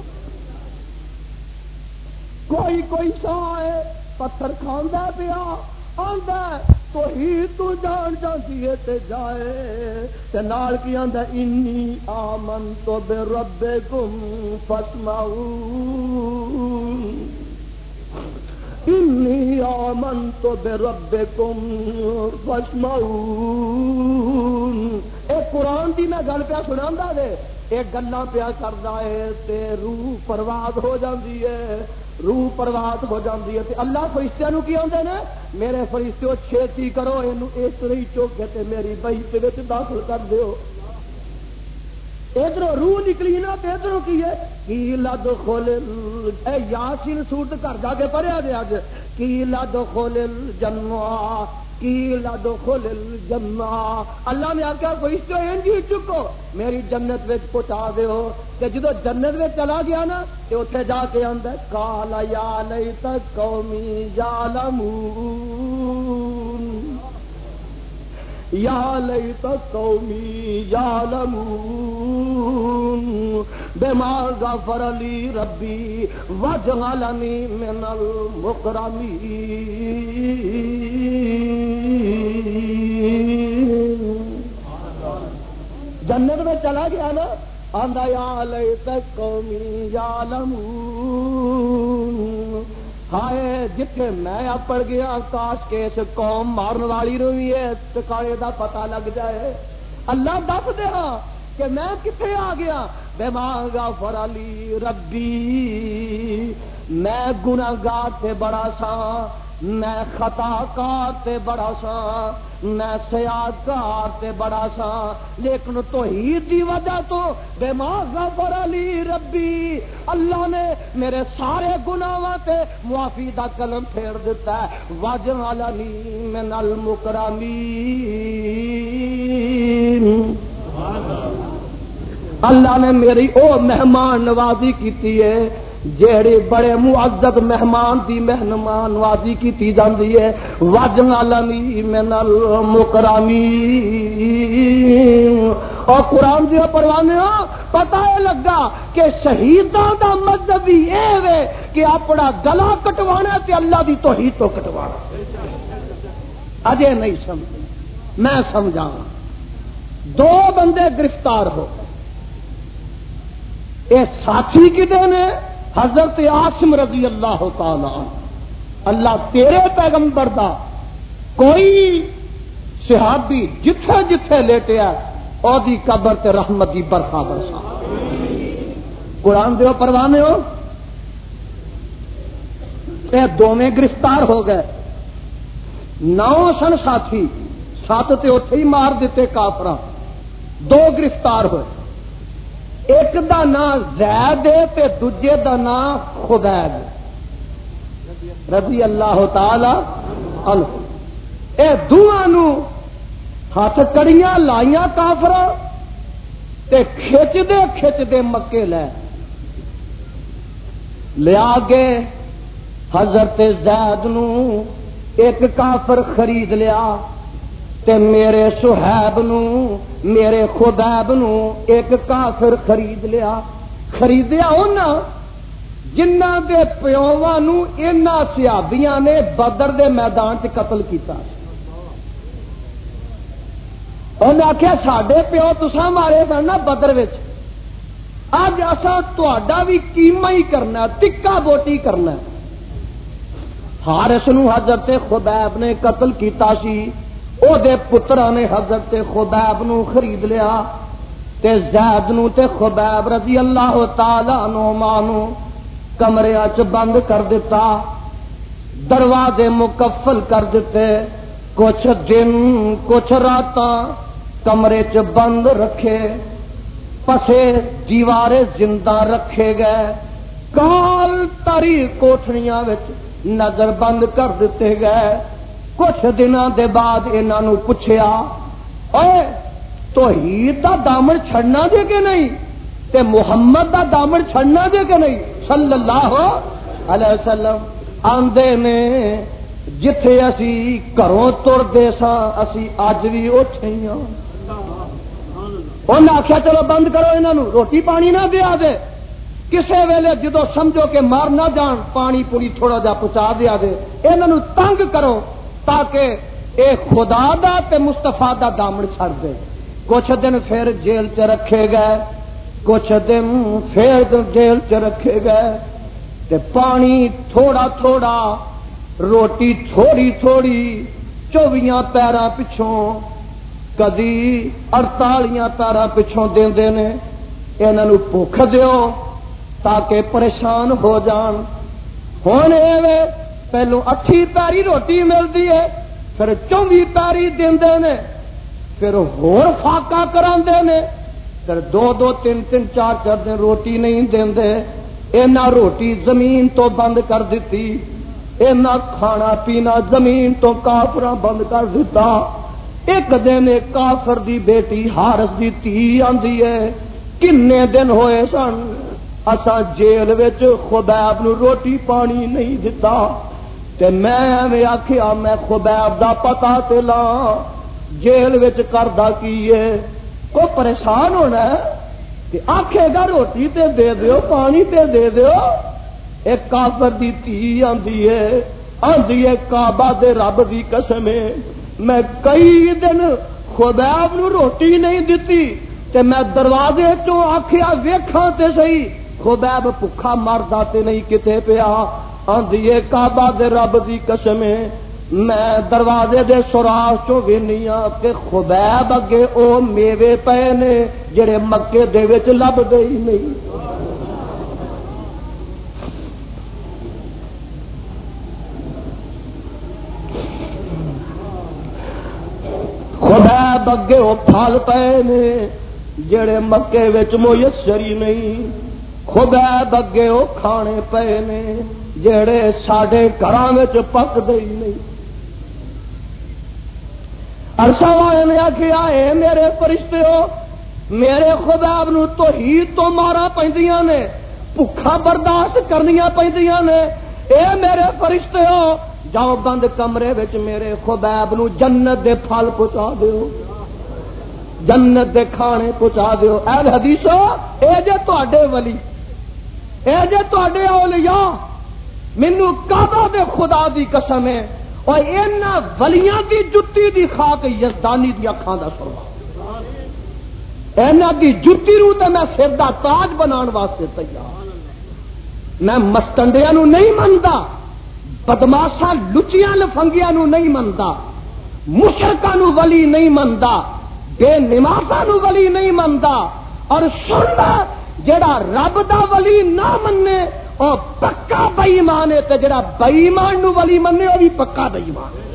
S1: کوئی کوئی سائے پتھر کھاندا پیا آندا تو ہی تو جان جاندی ہے تے جائے تے نال کی آندا انی آمنت بربکم فاسمعون، انی آمنت بربکم فاسمعون۔ اے قرآن دی میں گل پیا سناندا دے، اے گلاں پیا کردا ہے تے روح پرواز ہو جاندی ہے، روح پرواز ہو جاندی ہے تے اللہ فرشتیاں نو کی آندے نے میرے فرشتیو چھیتی کرو اینو اس طرح چوک کے تے میری بیت وچ داخل کر دیو۔ ادھروں روح نکلی نا تے ادھروں کی ہے قیل ادخل اے یاسین سورت گھر جا کے پڑھیا دے اج قیل ادخل الجنہ، قیل ادخل الجنہ، اللہ نے آکھیا فرشتو انجی چکو میری جنت وچ پہنچا دیو تے جدوں جنت وچ چلا گیا نا تے اوتھے جا کے آندا قال یا لیت قومی یعلمون، یا لیت قومی یعلمون بما غفر لی ربی وجعلنی من المکرمین۔ جنت میں چلا گیا نا آندا یا لیت قومی یعلمون، ہائے جتھے میں اپڑ گیا کاش کے اس قوم مارن والی نو بھی ہے ٹکانے دا پتہ لگ جائے۔ اللہ دس دے ہاں کہ میں کتنے آ گیا، بما غفر لی ربی، میں گناہگار سے بڑا سا میں خطا کار تے بڑا سا، میں سیاہ کار تے بڑا سا، لیکن توحید دی وجہ تو بے ما غفر علی ربی، اللہ نے میرے سارے گناہاں تے معافی دا کلم پھیر دیتا ہے، وجعلنی من المکرمین۔ اللہ نے میری او مہمان نوازی کیتی ہے جیڑی بڑے معزز مہمان دی مہمان نوازی کیتی جاندی ہے، وجعلنی من المکرمین۔ اور قرآن دی پروانے پتہ ہے لگا کہ شہیداں دا مذہب بھی اے وے کہ اپنا گلا کٹوانا تے اللہ دی توحید تو کٹوانا۔ اجے نہیں سمجھ، میں سمجھاں۔ دو بندے گرفتار ہو گئے، اے ساتھی کدے نے؟ حضرت عاصم رضی اللہ تعالی عنہ۔ اللہ تیرے پیغمبر دا کوئی صحابی جتھے جتھے لیٹیا او دی قبر تے رحمت دی برکھا برسا۔ قرآن دیو پروانے ہو، اے دونوں گرفتار ہو گئے، 9 سن ساتھی، 7 تے اوتھے ہی مار دیتے کافراں، 2 گرفتار ہوئے، ایک دا نام زید تے دوجے دا نام خبیب رضی اللہ تعالی عنہ۔ اے دوواں نو ہاتھ کڑیاں لائیاں کافراں تے کھچ دے مکے لیا گئے۔ حضرت زید نو ایک کافر خرید لیا تے میرے صہیب نو میرے خبیب نو ایک کافر خرید لیا۔ خریدیا انہاں جنہاں دے پیواں نو انہاں صحابیاں نے بدر دے میدان چ قتل کیتا۔ انہاں آکھیا ساڈے پیو تساں مارے سن نا بدر وچ، اج اساں تہاڈا بھی کیما ہی کرنا، ٹکا بوٹی کرنا۔ حارث نو حضرت خبیب نے قتل کیتا سی، او دے پتراں نے حضرت خبیب نو خرید لیا تے زید نو تے خبیب رضی اللہ تعالی عنہما نو کمرے وچ بند کر دیتا، دروازے مکفل کر دیتے، کچھ دن کچھ راتاں کمرے چ بند رکھے، پسے دیوارے زندہ رکھے گئے، کال تاری کوٹھڑیاں وچ نظر بند کر دیتے گئے۔ کچھ دنوں دے بعد انہاں نو پوچھیا، اوے توحید دا دامن چھڑنا جے کہ نہیں تے محمد دا دامن چھڑنا جے کہ نہیں صلی اللہ علیہ وسلم؟ آندے نے جتھے اسی گھروں تردے ساں اسی اج بھی اوتھے ہی ہاں۔ انہاں آکھیا چلو بند کرو انہاں نو، روٹی پانی نہ دیا دے، کسے ویلے جدو سمجھو کہ مار نہ جان پانی پوری تھوڑا جا پہنچا دیا دے، انہاں نو تنگ کرو تاکہ اے خدا دا تے مصطفیٰ دا دامن چھڑ دے۔ کچھ دن پھر جیل چ رکھے گئے، کچھ دن پھر جیل چ رکھے گئے تے پانی تھوڑا تھوڑا، روٹی تھوڑی تھوڑی، 24 پیراں پچھوں کدی 48 پیراں پچھوں دیندے نے۔ انہاں نو بھوک دیو تاکہ پریشان ہو جان۔ ہن ایویں پہلو 8 پیری روٹی ملتی ہے، پھر 24 پیری دیندے نے، پھر ہور فاقہ کراندے نے، پھر 2 3 4 دن روٹی نہیں دیندے۔ انہاں روٹی زمین تو بند کر دیتی، انہاں کھانا پینا زمین تو کافراں بند کر دیتا۔ ایک دن ایک کافر دی بیٹی حارث دی تھی آندی ہے، کنے دن ہوئے سن اساں جیل وچ خبیب نو روٹی پانی نہیں دتا، تے میں آکھیا میں خبیب دا پتہ تے لاں جیل وچ کردا کی ہے، کو پریشان ہونا ہے تے آکھے گا روٹی تے دے دیو پانی تے دے دیو۔ ایک کافر دی تھی آندی ہے کعبہ دے رب دی قسم ہے میں کئی دن خبیب نو روٹی نہیں دتی تے میں دروازے چوں آکھیا ویکھاں تے صحیح خبیب بھکھا مردا تے نہیں کتے پیا۔ آندی ہے کعبہ دے رب دی قسم ہے میں دروازے دے سوراخ چوں وینی ہاں کہ خبیب اگے او میوے پے نے جڑے مکے دے وچ لبدے ہی نہیں۔ بگے وہ پھل پے نے جڑے مکے وچ میسر ہی نہیں، خبیب اگے وہ کھانے پے نے جڑے ساڈے گھراں وچ پکدے ہی نہیں۔ عرصہ والے نے آخیا اے میرے فرشتےو، میرے خبیب نو توحید تو مارا پیندیاں نے، بھکھا برداشت کرنیاں پیندیاں نے، اے میرے فرشتےو جاؤ بند کمرے وچ میرے خبیب نو جنت دے پھل پہنچا دیو، جنت دے کھانے پہنچا دیو۔ اہل حدیثو اے جے تواڈے ولی، اے جے تواڈے اولیاء، مینو کعبہ دے خدا دی قسم ہے اور انہاں ولیاں دی جتی دی خاک یزدانی دی اکھاں دا سرما، انہاں دی جتی رو تے میں سر دا تاج بنان واسطے تیار۔ میں مستنڈیاں نو نہیں مندا، بدماشاں لچیاں لفنگیاں نو نہیں مندا، مشرکاں نو ولی نہیں مندا، بے نمازاں نو ولی نہیں مندا، اور سننا جڑا رب دا ولی نہ منے او پکا بے ایمان ہے، تے جڑا بے ایمان نو ولی منے او بھی پکا بے ایمان ہے۔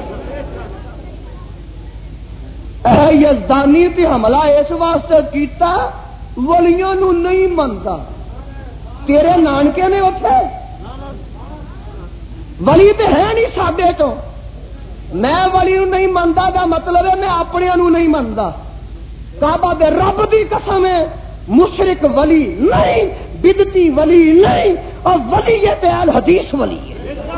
S1: اے یزدانی تے حملہ اس واسطے کیتا ولیاں نو نہیں مندا، تیرے نانکے نے اوتھے ولی تے ہے نہیں ساڈے تو، میں ولی نو نہیں مندا دا مطلب ہے میں اپنے نو نہیں مندا۔ کعبہ دے رب دی قسم ہے مشرک ولی نہیں، بدتی ولی نہیں، اور ولی ہے تے اہل حدیث ولی ہے،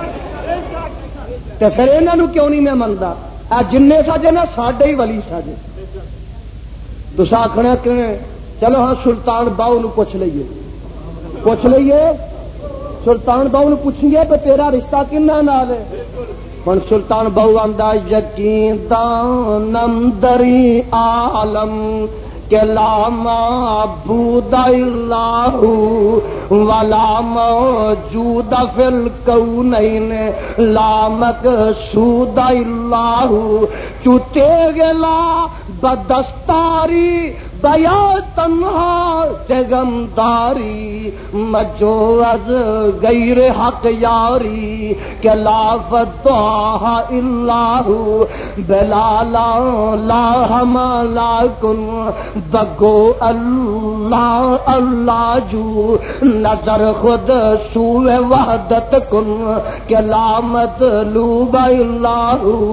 S1: تے پھر انہاں نو کیوں نہیں میں مندا؟ اے جننے ساجے نا ساڈے ہی ولی ساجے۔ تساں آکھنا کہ چلو ہاں سلطان باؤ نو پوچھ لئیے، پوچھ لئیے سلطان باؤ نو پوچھیں گے کہ تیرا رشتہ کنا نال ہے؟ ہن سلطان باؤ آندا یقین دانم دری عالم کہ لا معبود الا هو ولا موجود فی الکونین لا مقصود الا هو چوتے گلا بدستاری بیا تنہا جگمداری مجو از غیر حق یاری کہ لا فتح الا هو بلالا لا حملا کن بگو اللہ اللہ جو نظر خود سوء وحدت کن کہ لا مطلوب الا هو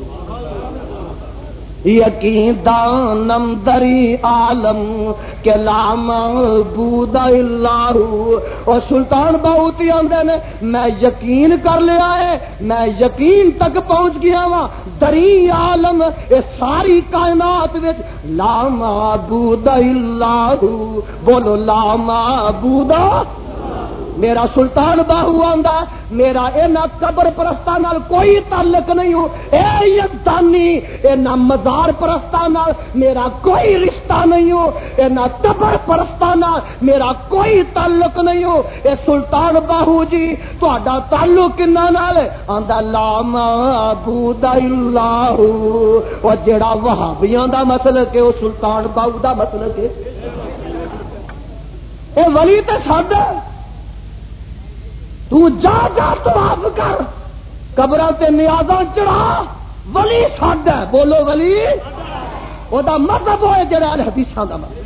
S1: یقین دانم دری عالم کہ لا معبود الا هو۔ اور سلطان باؤتی آندے نے میں یقین کر لیا ہے، میں یقین تک پہنچ گیا ہاں دری عالم یہ ساری کائنات وچ لا معبود الا هو، بولو لا معبود۔ میرا سلطان باہو آندا میرا اینا قبر پرستاں نال کوئی تعلق نہیں ہو، اے یزدانی اینا مزار پرستاں نال میرا کوئی رشتہ نہیں ہو، اینا قبر پرستاں نال میرا کوئی تعلق نہیں ہو۔ اے سلطان باہو جی تہاڈا تعلق کنا نال ہے؟ آندا لا معبود الا هو۔ او جڑا وہابیاں دا مسلک ہے او سلطان باہو دا مسلک ہے، اے ولی تے ساڈا تو جا جا طواف کر قبراں تے نیازاں چڑھا، ولی ساڈا، بولو ولی او دا مذہب ہوئے جڑا اہل حدیثاں دا مذہب۔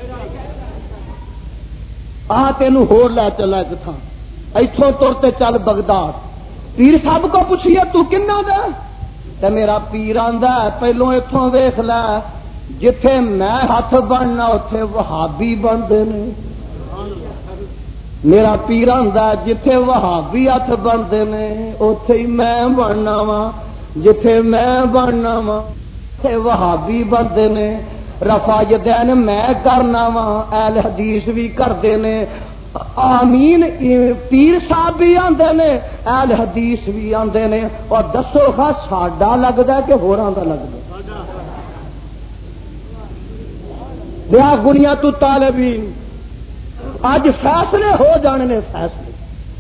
S1: آ تینوں ہور لے چلا ایک تھاں، ایتھوں تر تے چل بغداد، پیر صاحب کو پوچھیے تو کنا دا؟ تے میرا پیر آندا پہلو ایتھوں ویکھ لے جتھے میں ہاتھ بننا اوتھے وہابی بندے نے۔ میرا پیر آندا جتھے وہابی ہاتھ بنتے نے اوتھے ہی میں بننا وا، جتھے میں بننا وا اوتھے وہابی بنتے نے، رفع یدین میں کرنا وا اہل حدیث بھی کرتے نے، آمین پیر صاحب بھی آندے نے اہل حدیث بھی آندے نے۔ اور دسو خا ساڈا لگدا کہ ہوراں دا لگدا؟ بیا گنیا تو طالبین اج فیصلے ہو جانے نے، فیصلے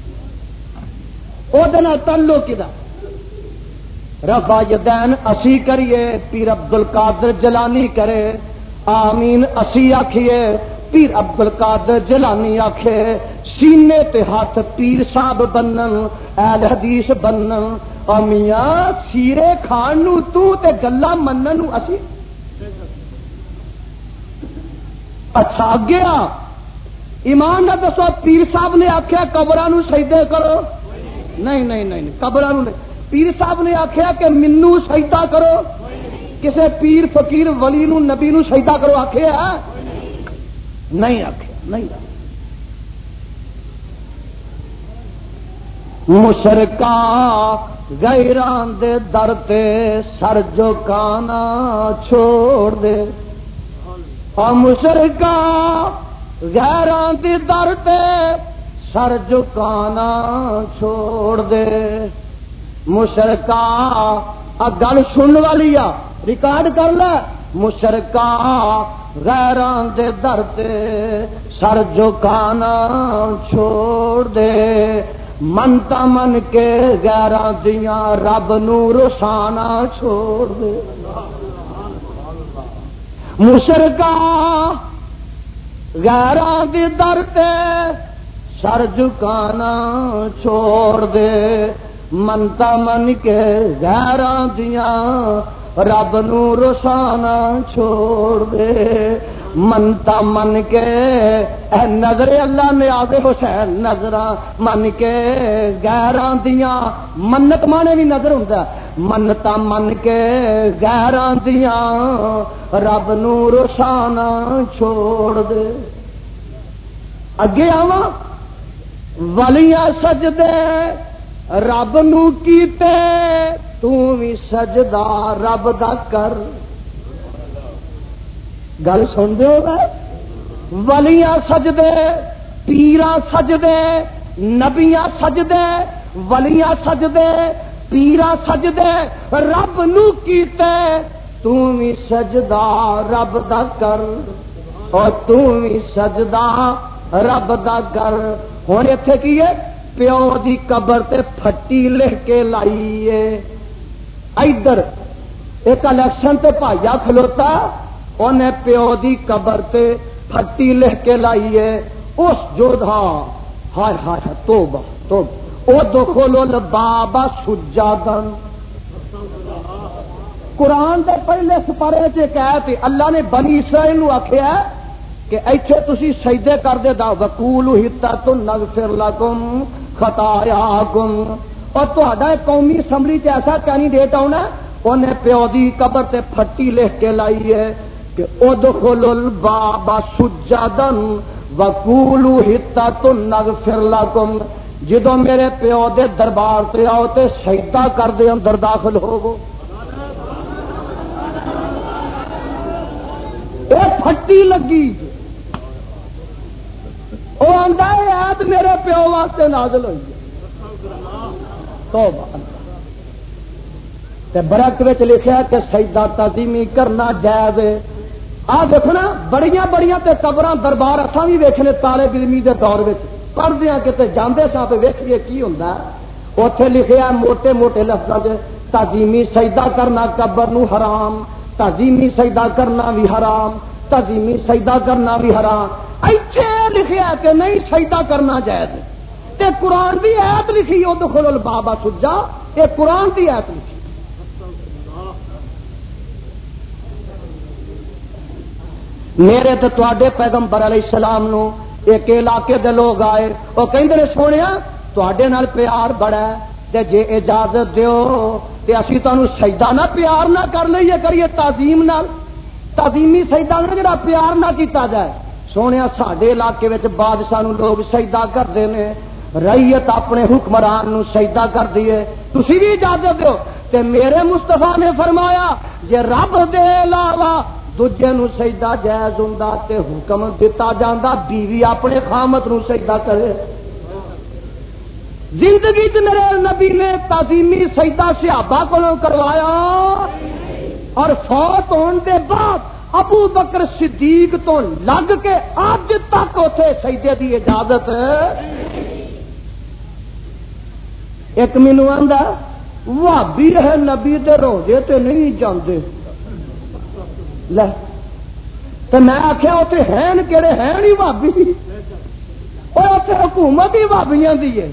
S1: او دے نال تعلق کدا؟ رفع یدین اسی کریے، پیر عبد القادر جیلانی کرے، آمین اسی آکھیے، پیر عبد القادر جیلانی آکھے، سینے تے ہاتھ پیر صاحب بنن، اہل حدیث بنن، اور میاں سیرے کھان نو تو تے گلاں منن نو اسی اچھا اگے ایمان نہ دسو پیر صاحب نے آخیا قبراں سجدے کرو؟ نہیں نہیں نہیں، قبراں پیر صاحب نے آخیا کہ مینوں سجدہ کرو؟ کسے پیر فقیر ولی نو نبی نو سجدہ کرو آخیا؟ نہیں آخیا، نہیں آخیا۔ مشرکا غیران دے در تے سر جھکانا چھوڑ دے، اور مشرکا غیران دے در تے سر جھکانا چھوڑ دے۔ مشرکا گل سن والی آ، ریکارڈ کر لے۔ مشرکا غیران دے در تے سر جھکانا چھوڑ دے، منتا من کے غیراں دیاں رب نو رسانا چھوڑ دے۔ مشرکا غیراں دے در تے سر جھکانا چھوڑ دے، منتا من کے غیراں دیاں رب نو رسانا چھوڑ دے۔ منتا من کے اے نظر اللہ نیاز حسین نظراں من کے غیراں دیاں، منت مانے بھی نظر ہوندا، منتا من کے غیراں دیاں رب نو رسانا چھوڑ دے۔ اگے آواں ولیاں سجدے رب نو کیتے، تو بھی سجدہ رب دا کر۔ گل سن دے ہو گئے، ولیاں سجدے، پیراں سجدے، نبیاں سجدے، ولیاں سجدے، پیراں سجدے رب نو کیتے، تو بھی سجدہ رب دا کر، اور تو بھی سجدہ رب دا کر۔ ہن ایتھے کی ہے؟ پیو دی قبر تے پھٹی لکھ کے لائیے۔ ادھر ایک الیکشن تے پائیا کھلوتا، انہیں پیو دی قبر تے پھٹی لکھ کے لائیے، اس جودھا ہائے ہائے توبہ توبہ او دخول الباب سجادن۔ قرآن دے پہلے سپارے چ کہتے تھی اللہ نے بنی اسرائیل نو آکھیا کہ ایتھے تسی سجدے کر دے دا وقولوا حطۃ نغفر لکم خطایاکم، اور تہاڈا قومی اسمبلی چ ایسا کینڈیڈیٹ آنا انہیں پیو دی قبر تے پھٹی لکھ کے لائی ہے کہ ادخلوا الباب سجدا وقولوا حطۃ نغفر لکم، جدوں میرے پیو دے دربار تے آؤ تے سجدہ کر دے اندر داخل ہوو۔ اے پھٹی لگی وہ آندا ہے آیت میرے پیو واسطے نازل ہوئی ہے۔ توبہ تے برکت وچ لکھیا کہ سجدہ تعظیمی کرنا جائز ہے۔ آ دیکھو نا بڑیاں بڑیاں تے قبراں دربار اساں بھی ویکھنے طالب علمی دے دور وچ پڑھدے ہاں کتے جاندے ساں تے ویکھیے کی ہوندا ہے، اوتھے لکھیا موٹے موٹے لفظاں وچ تعظیمی سجدہ کرنا قبر نو حرام، تعظیمی سجدہ کرنا بھی حرام، تعظیمی سجدہ کرنا بھی حرام۔ ایتھے لکھیا کہ نہیں سجدہ کرنا جائز ہے، تے قرآن دی آیت لکھی ادخل الباب سجا، یہ قرآن دی آیت لکھی۔ میرے تے تواڈے پیغمبر علیہ السلام نو ایک علاقے دے لوگ آئے، وہ کہندے نے سونیا تواڈے نال پیار بڑا ہے تے جے اجازت دیو تے اسی تانوں سجدہ نہ پیار نہ کر لئیے کریے تعظیم نال، تعظیمی سجدہ نہ جڑا پیار نہ کیتا جائے۔ سونیا ساڈے علاقے وچ بادشاہ نو لوگ سجدہ کردے نے، رعیت اپنے حکمران نو سجدہ کر دیے، تسی بھی اجازت دیو۔ تے میرے مصطفیٰ نے فرمایا جے رب دے علاوہ دوجے نو سجدہ جائز ہوندا تے حکم دتا جاندا بیوی اپنے خامت نو سجدہ کرے۔ زندگی تے میرے نبی نے تعظیمی سجدہ صحابہ کولوں کروایا، اور فوت ہون دے بعد ابو بکر صدیق تو لگ کے اج تک اوتھے سجدے دی اجازت۔ ایک مینوں آندا وہابی ہے نبی دے روزے تے نہیں جاندے، لے تے میں آکھیا اوتھے ہیں کیڑے ہیں نہیں وہابی، او اوتھے حکومت ہی وہابیاں دی ہے،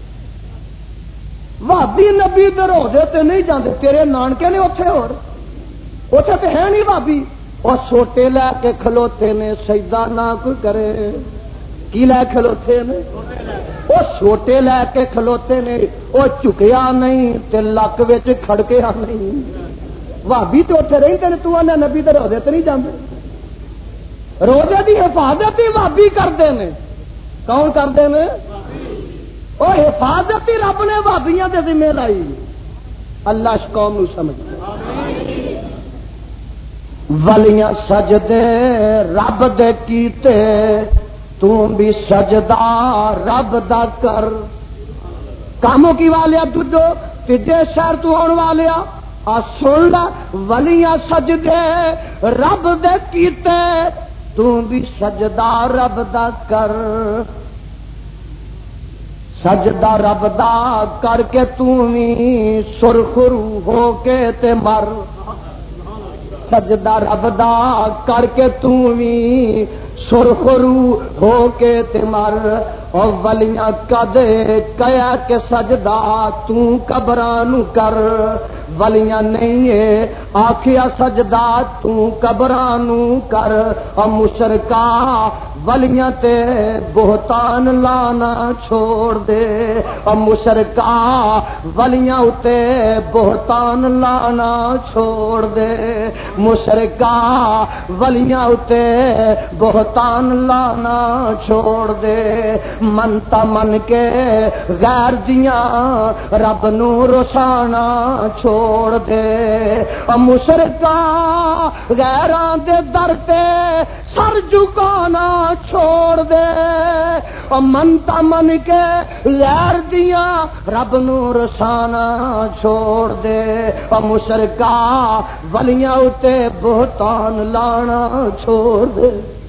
S1: وہابی نبی دے روزے تے نہیں جاندے، تیرے نانکے نے اوتھے، اور اوتھے تے ہے نہیں وہابی، اور چھوٹے لے کے کھلوتے نے سجدہ نہ کوئی کرے کی لے کھلوتے نے وہ چھوٹے لے کے کھلوتے نے وہ چکیا نہیں تے لک وچ کھڑکیا نہیں بھابی تو اتنے رہتے نے تو آنا نبی دے روزے تے نہیں جاندے روزے دی حفاظت ہی بھابی کرتے ہیں کون کرتے ہیں وہ حفاظت ہی رب نے بھابیاں دے ذمہ لائی اللہ اس قوم نو سمجھ ولیاں سجدے رب دے کیتے تو بھی سجدہ رب دا کر کاموں کی والیا دودھو تجھے شہر تو آن والیا سن لا ولیاں سجدے رب دے کیتے تو بھی سجدہ رب دا کر سجدہ رب دا کر کے تو بھی سرخرو ہو کے تے مر سجدہ رب دا کر کے تو بھی سرخرو ہو کے تے مر اور ولیاں کدے کیا کہ سجدہ تو قبرانو کر ولیاں نہیں ہے آکھیا سجدہ تو قبرانو کر اور مشرکا ولیاں تے بہتان لانا چھوڑ دے اور مشرکا ولیاں تے بہتان لانا چھوڑ دے مشرکا ولیاں تے بہتان لانا چھوڑ دے منتا من کے غیر دیاں رب نو رسانا چھوڑ دے اور مشرکا غیراں دے در تے سر جھکانا چھوڑ دے اور منتا من کے غیر دیاں رب نو رسانا چھوڑ دے اور مشرکا ولیاں اتے بہتان لانا چھوڑ دے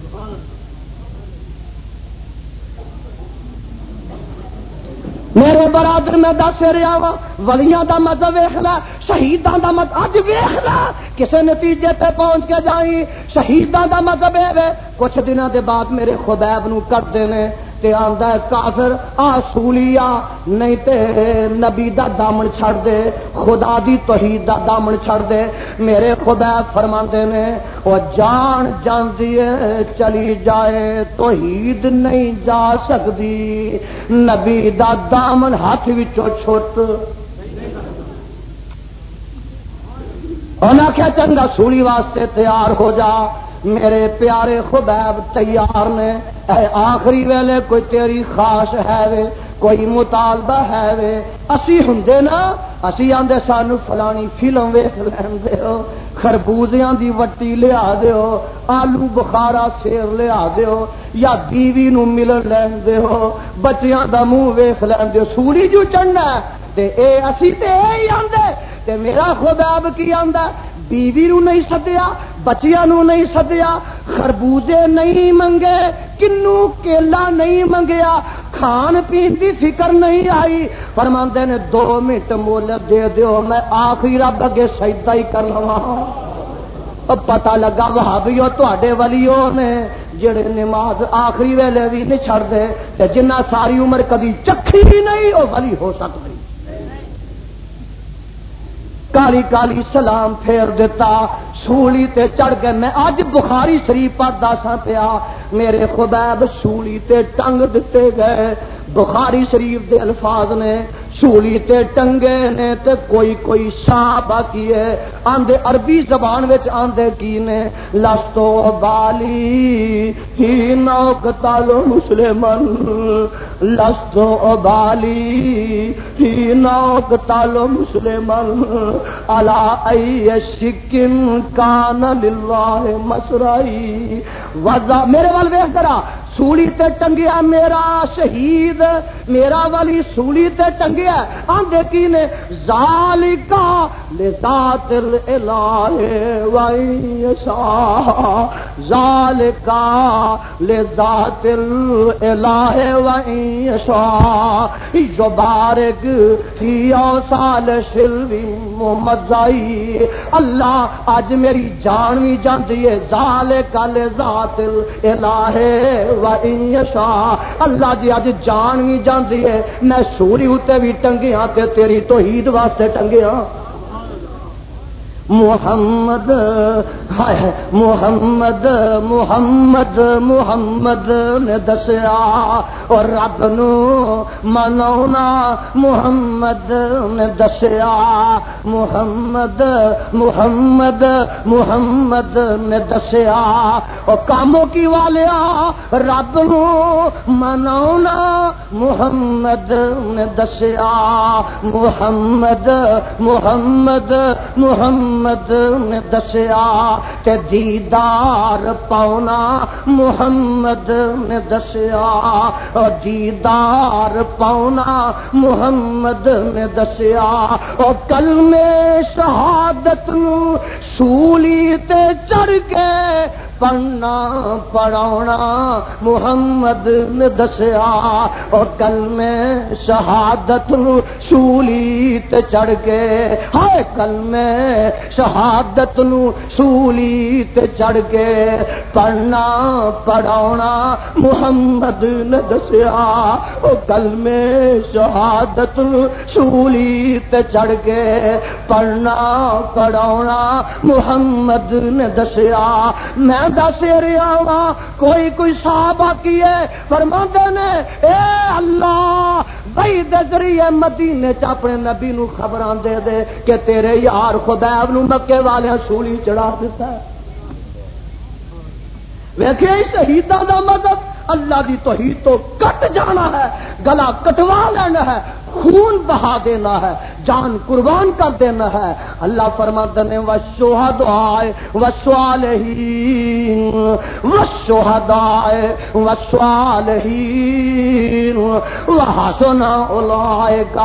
S1: میرے برادر میں دس رہا وا ولیاں دا مذہب ویکھ لے شہیداں دا مذہب اج ویکھ لے کسے نتیجے تے پہنچ کے جائیں شہیداں دا مذہب ہے کچھ دنوں دے بعد میرے خبیب نو کردے نے تے آندا ہے کافر سولیا نہیں تے نبی دا دامن چھڑ دے خدا دی توحید دا دامن چھڑ دے میرے خبیب فرماندے نے او جان جاندی ہے چلی جائے توحید نہیں جا سکدی نبی دا دامن ہاتھ وچوں چھٹ انہاں کیا چنگا سولی واسطے تیار ہو جا میرے پیارے خبیب تیار نے اے آخری ویلے کوئی تیری خواہش ہے وے کوئی مطالبہ ہے وے اسی ہندے نا اسی آندے سانو فلانی فلم ویکھ لین دیو خربوزیاں دی وٹی لیا دیو آلو بخارا سیر لیا دیو یا بیوی نو ملن لین دیو بچیاں دا منہ ویکھ لین دیو سولی جو چڑھنا تے اے اسی تے اے آندے تے میرا خبیب کی آندا بیوی نو نہیں سدیا بچیاں نو نہیں سدیا خربوزے نہیں منگے کنو کیلا نہیں منگیا کھان پین دی فکر نہیں آئی فرماندے نے 2 منٹ مہلت دے دیو میں آخری رب اگے سجدہ ہی کر لواں پتہ لگا وہابیو تواڈے ولیو نے جڑے نماز آخری ویلے بھی نہیں چھڑ دے تے جنہ ساری عمر کبھی چکھی بھی نہیں او ولی ہو سکدے کالی کالی سلام پھیر دیتا سولی تے چڑھ گئے میں اج بخاری شریف پڑھدا سا پیا میرے خبیب سولی تے ٹنگ دتے گئے بخاری شریف دے الفاظ نے سولی تے ٹنگے نے تے کوئی صحابہ کیے آندے عربی زبان وچ آندے کی نے لستو بالی ہی نوقتالو مسلمان لستو بالی ہی نوقتالو مسلمان علا ای شکن کان للہ مسرائی وضع میرے وال ویکھ کرا سولی تے ٹنگیا میرا شہید میرا ولی سولی تے ٹنگیا آندے کی نے ذالکا لذات الالہ وعیشا ذالکا لذات الالہ وعیشا یبارک فی اوصال شلوی ممزائی اللہ آج میری جان بھی جاندی ہے ذالکا لذات الالہ اللہ جی اج جان بھی جاندی ہے میں سوری اتے بھی ٹنگیا تے تیری توحید واسطے ٹنگیا محمد ہے محمد محمد محمد نے دسیا اور رب نو مناونا محمد نے دسیا محمد محمد محمد نے دسیا اور کاموں کی والیا رب نو مناونا محمد نے دسیا محمد محمد محمد نے دسیا تے دیدار پاؤنا محمد نے دسیا اور دیدار پاؤنا محمد نے دسیا اور کلمے شہادت نو سولی تے چڑھ کے پڑھنا پڑھاونا محمد نے دسیا اور کلمے شہادت نو سولی تے چڑھ کے ہائے کلمے شہادت نو سولی تے چڑھ کے پڑھنا پڑھاونا محمد نے دسیا او کلمے شہادت نو سولی تے چڑھ کے پڑھنا پڑھاونا محمد نے دسیا میں دس رہا ہوں کوئی صحابہ کی ہے فرماندے نے اے اللہ بھائی دے ذریعے مدینے چ اپنے نبی نو خبراں دے دے کہ تیرے یار خبیب نو مکے والے سولی چڑھا دیتا ہے ویکھے شہیداں دا مدد اللہ دی توحید تو کٹ جانا ہے گلا کٹوا لینا ہے خون بہا دینا ہے جان قربان کر دینا ہے اللہ فرماتے ہیں والشہداء والصالحین والشہداء والصالحین وحسن اولئک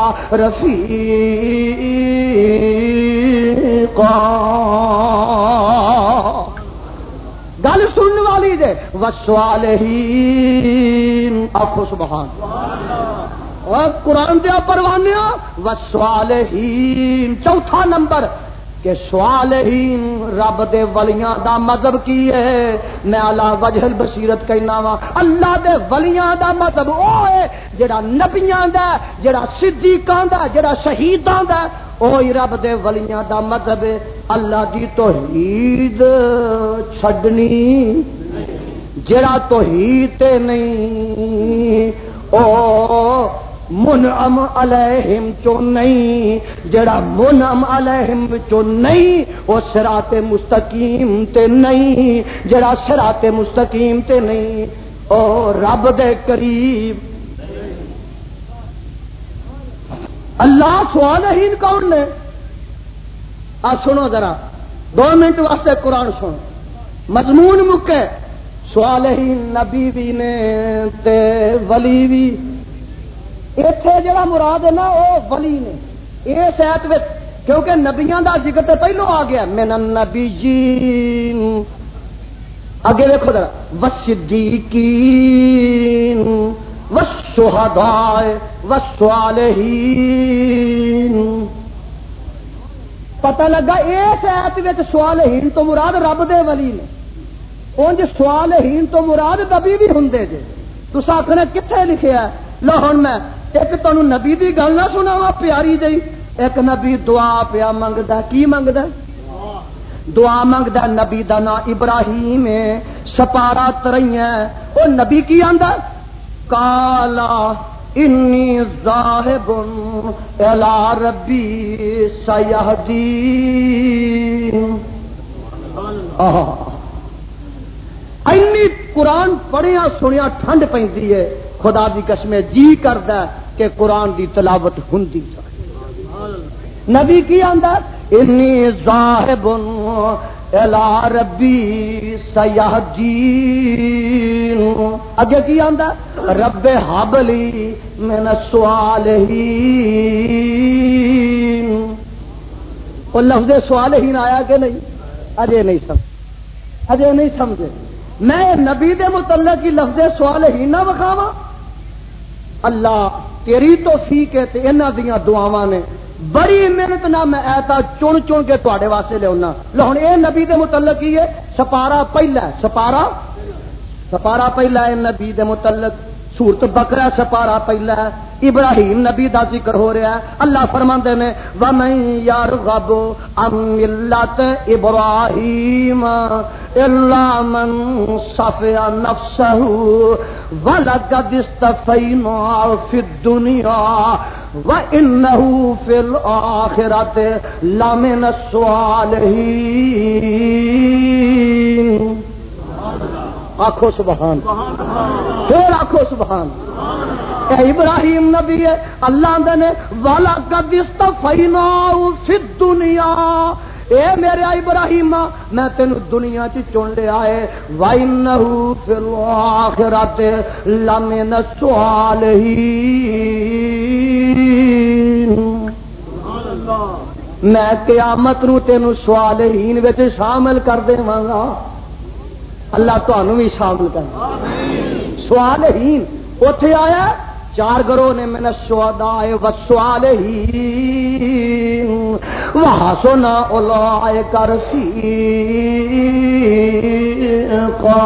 S1: رفیقا گل سننے والی دے والصالحین آخو سبحان اور قرآن دیا پروانیا والصالحین چوتھا نمبر کہ صالحین رب دے ولیاں دا مذہب کی ہے میں علا وجہ البصیرت کہنا وا اللہ دے ولیاں دا مذہب او ہے جڑا نبیاں دا جڑا صدیقاں دا جڑا شہیداں دا اوہی رب دے ولیاں دا مذہب ہے اللہ دی توحید چھڈنی جڑا توحید تے نہیں او منعم علیہم چو نہیں جڑا منعم علیہم چو نہیں وہ صراط مستقیم تے نہیں جڑا صراط مستقیم تے نہیں او رب دے قریب اللہ صالحین کون نے سنو ذرا 2 منٹ واسطے قرآن سنو مضمون مکے صالحین نبی بھی نے تے ولی بھی ایتھے جڑا مراد ہے نا او ولی نے اس ایت وچ کیونکہ نبیاں دا ذکر تے پہلو آ گیا من النبیین اگے دیکھو ذرا والصدیقین والشہداء والصالحین پتہ لگا اس ایت وچ صالحین تو مراد رب دے ولی نے اونج صالحین تو مراد نبی بھی ہوندے جے تساں آکھنا کتھے لکھیا ہے لو ہن میں ایک تانوں نبی دی گل نہ سناواں پیاری جی ایک نبی دعا پیا منگدا کی منگدا دعا منگدا نبی دا نام ابراہیم ہے سپارا ترائیاں او نبی کی آندا کالا انی ذاہب الی ربی سیہدین اینی قرآن پڑھیا سنیا ٹھنڈ پیندی ہے خدا دی قسم جی کردا کہ قرآن دی تلاوت ہوندی جائے نبی کی آندا انی ذاہب الی ربی سیہدین اگے کی آندا رب ہب لی من الصالحین وہ لفظ صالحین آیا کہ نہیں اجے نہیں سمجھے میں نبی دے متعلق کی لفظ صالحین نہ بخاواں اللہ تیری توفیق ہے تے انہاں دیاں دعاواں نے بڑی محنت نہ میں ایتا چن کے تواڈے واسطے لیاونا لو ہن اے نبی دے متعلق کی ہے سپارا پہلا ہے نبی دے متعلق سورت بقرہ سپارہ پہلا ہے، ابراہیم نبی دا ذکر ہو رہا ہے۔ اللہ فرماندے نے وَمَن يَرْغَبُ عَن مِّلَّةِ إِبْرَاهِيمَ إِلَّا مَن صَفِيَ نَفْسَهُ وَلَقَدِ اصْطَفَيْنَاهُ فِي الدُّنْيَا وَإِنَّهُ فِي الْآخِرَةِ لَمِنَ الصَّالِحِينَ۔ آخو سبحان، پھر آخو سبحان۔ اے ابراہیم نبی ہے، اللہ نے وَلَقَدِ اصْطَفَيْنَاهُ فِي الدُّنْيَا، اے میرے ابراہیم میں تینوں دنیا چ چن لیا ہے، وَإِنَّهُ فِي الْآخِرَةِ لَمِنَ الصَّالِحِينَ۔ میں قیامت نو تینوں صالحین وچ شامل کر دیواں گا۔ اللہ تانوں بھی شامل کرے۔ صالحین اوتھے آیا چار گروہ نے، من الشہداء والصالحین وحسن اولئک رفیقا۔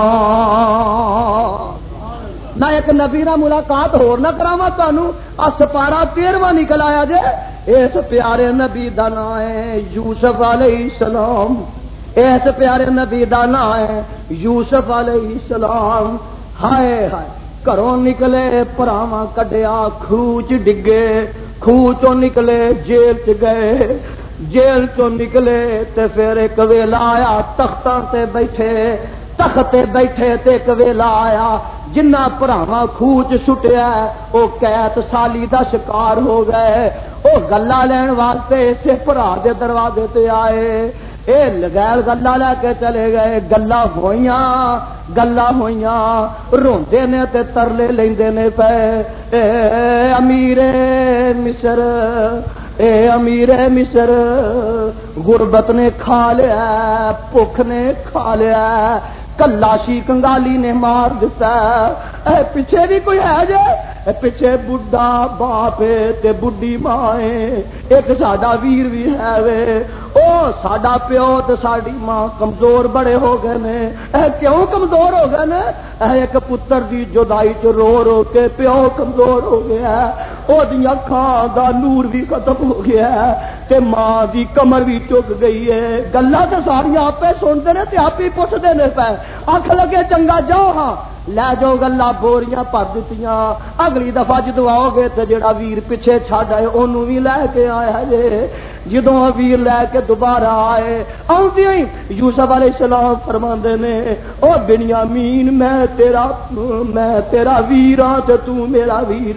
S1: میں ایک نبی نال ملاقات ہور نہ کراواں تانوں، سپارہ 13واں نکل آیا جے۔ اس پیارے نبی دا نام ہے یوسف علیہ السلام، اس پیارے نبی دا نام ہے یوسف علیہ السلام۔ ہائے ہائے گھروں نکلے پراواں کڈیا کھوچ ڈگے، کھوہ چوں نکلے جیل چ گئے، جیل چوں نکلے تے پھر ایک ویلا آیا تختاں تے بیٹھے، تخت تے بیٹھے تے ایک ویلا آیا جنہ پراواں کھوہ چ سٹیا او قید سالی دا شکار ہو گئے۔ او گلا لین واسطے اسے بھرا دے دروازے تے آئے، اے لگیر گلا لے کے چلے گئے، گلا ہوئیاں روندے نے تے ترلے لیندے نے پے، اے امیر مصر، اے امیر مصر، غربت نے کھا لیا، بھوک نے کھا لیا، کلاشی کنگالی نے مار دیتا، اے پیچھے بھی کوئی ہے جے، پیچھے بڈھا باپ تے بڈھی ماں، ایک ساڈا ویر بھی ہے وے، او ساڈا پیو تے ساڈی ماں کمزور بڑے ہو گئے نے۔ اے کیوں کمزور ہو گئے نے؟ اے ایک پتر دی جدائی چ رو رو کے پیو کمزور ہو گیا، او دی اکھاں دا نور بھی ختم ہو گیا تے ماں دی کمر بھی چک گئی ہے۔ گلاں تے ساریاں آپے سنتے نے تے آپ ہی پوچھتے نے پے، آکھ لگے چنگا جاؤ ہاں لے جاؤ گلا بوریاں بھر دتیاں، اگلی دفعہ جدو آؤ گے تو جڑا ویر پیچھے چھڈ آئے انہوں بھی لے کے آیا جے۔ جدوں ویر لے کے دوبارہ آئے آؤندے ہی یوسف علیہ السلام فرماندے نے او بنیامین میں تیرا ویر ہاں تے تو میرا ویر۔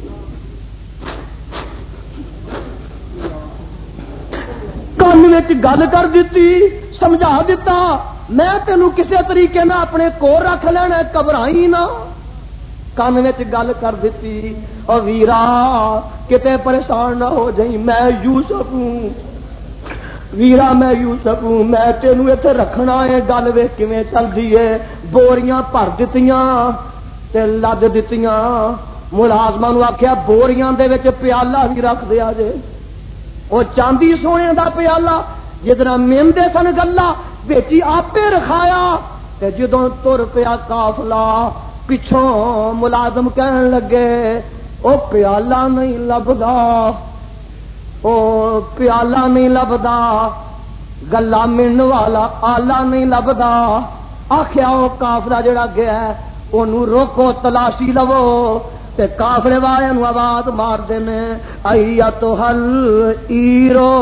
S1: کان وچ گل کر دیتی، سمجھا دیتا، میں تینوں کسی طریقے نہ اپنے کول رکھ لینا، گھبرائی نہ۔ کان وچ گل کر دیتی، او ویرا کتے پریشان نہ ہو جائیں، میں یوسف ہوں ویرا، میں یوسف ہوں، میں تینوں ایتھے رکھنا ہے۔ گل ویکھ کیویں چلدی ہے، بوریاں بھر دتیاں تے لد دتیاں، ملازماں نوں آکھیا بوریاں دے وچ پیالہ بھی رکھ دیا جے، او چاندی سونے دا پیالہ جدنا میندے سن گلا بیچی آپے رکھایا۔ تے جدوں تر پیا قافلہ پچھوں ملازم کہن لگے او پیالہ نہیں لبدا، او پیالہ نہیں لبدا، گلا من والا آلہ نہیں لبدا۔ آخیا او قافلہ جڑا گیا ہے اونوں روکو، تلاشی لو، تے قافلے والے نوں آواز مار دینے ایتھل ایرو،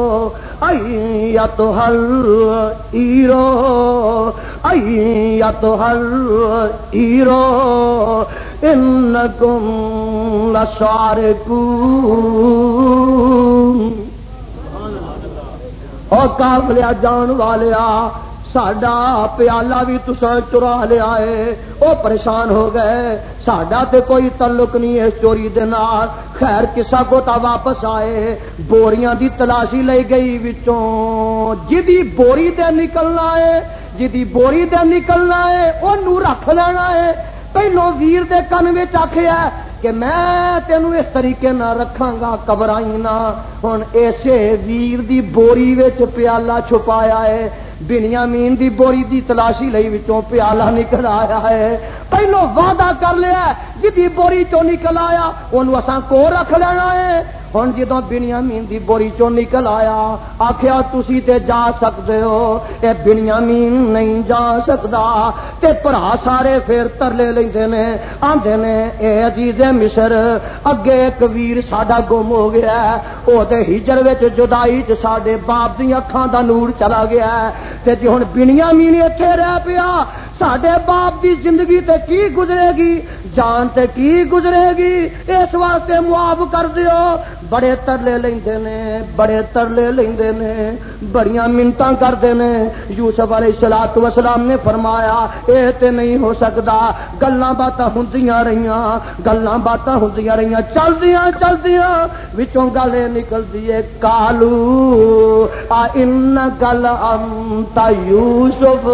S1: ایتھل ایرو، ایتھل ایرو انکم لسارقون۔ او قافلے جان والیا ساڈا پیالہ بھی تساں چرا لیا ہے۔ او پریشان ہو گئے، ساڈا تے کوئی تعلق نہیں ہے چوری دے نال، خیر کسا کو تا واپس آئے، بوریاں دی تلاشی لئی گئی وچوں جدی بوری تے نکلنا ہے، جدی بوری تے نکلنا ہے اونوں رکھ لینا ہے۔ پہلو ویر دے کن وچ آکھیا کہ میں تینوں اس طریقے نہ رکھاں گا، گھبرائی نہ۔ ہن ایسے ویر دی بوری وچ پیالہ چھپایا ہے، بنیامین دی بوری دی تلاشی لئی وچوں پیالہ نکل آیا ہے، پہلو وعدہ کر لیا جدی بوری چوں نکل آیا اونوں اساں کو رکھ لینا ہے۔ ہن جدوں بنیامین دی بوری چوں نکل آیا آکھیا تسی تے جا سکدے ہو، اے بنیامین نہیں جا سکدا، تے بھرا سارے پھر ترلے لیندے نے، آندے نے اے عزیز مصر اگے ایک ویر ساڈا گم ہو گیا ہے، او تے ہجر وچ جدائی چ ساڈے باپ دی اکھاں دا نور چلا گیا ہے، تے جے ہن بنیامین ایتھے رہ پیا ساڈے باپ دی زندگی تے کی گزرے گی، جان تے کی گزرے گی، اس واسطے معاف کر دیو۔ بڑے ترلے لیندے نے، بڑے ترلے لیندے نے، بڑیاں منتاں کردے نے۔ یوسف علیہ السلام نے فرمایا اے تے نہیں ہو سکدا، گلاں باتاں ہوندیاں رہیاں، گلاں باتاں ہوندیاں رہیاں، چلدیاں وچوں گل نکلدی ہے کالو ان گل انت یوسف،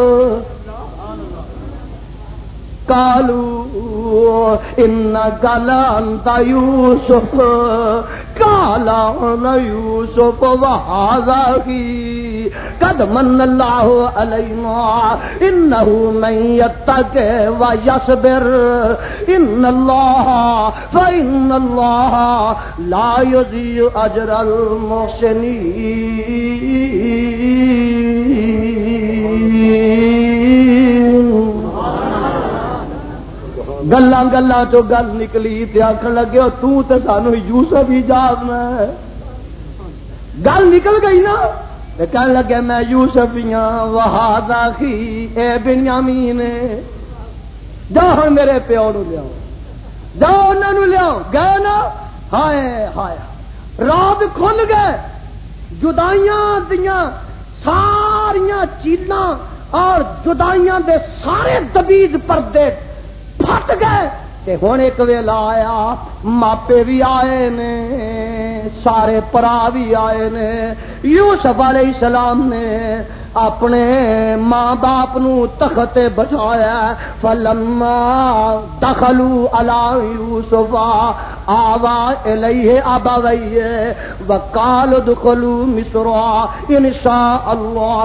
S1: قالوا إنك لأنت يوسف قال أنا يوسف وهذا أخي قد من الله علينا إنه من يتقي ويصبر فإن الله لا يضيع أجر المحسنين۔ گلاں گلاں چو گل نکلی تے آکھن لگے تو تے سانو یوسف ہی جاننا ہے، گل نکل گئی نا تے کہن لگے میں یوسف ہی ہاں، وہذا اخی اے بنیامین، جاؤ ہن میرے پیو نو لیاؤ، جاؤ انہاں نو لیاؤ، گئے نا، ہائے ہائے رات کھل گئے، جدائیاں دیاں ساریاں چیلاں اور جدائیاں دے سارے دبیز پردے پھٹ گئے تے ہن ایک ویلا آیا، ماپے بھی آئے نے، سارے پرا بھی آئے نے۔ یوسف علیہ السلام نے اپنے ماں باپ نو تخت بٹھایا، فلما دخلوا علی یوسف آوا الیہ ابویہ وقالوا ادخلوا مصر ان شاء اللہ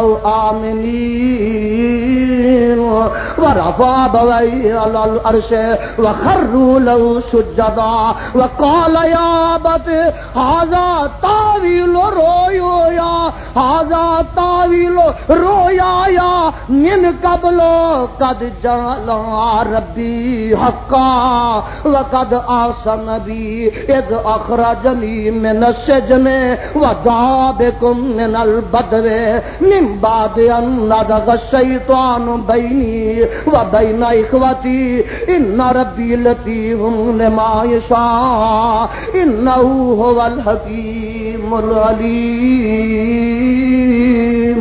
S1: آمنین ورفع ابویہ علی العرش وخروا له سجدا وقال یا ابت ھذا تاویل رؤیا ھذا تاویل رویا من قبل قد جعل ربی حقا وقد آسن بی اذ اخرجنی من السجن وجاء بكم من البدو من بعد ان نزغ الشیطان بینی وبین اخوتی ان ربی لطیف لما یشاء انہ هو الحکیم العلیم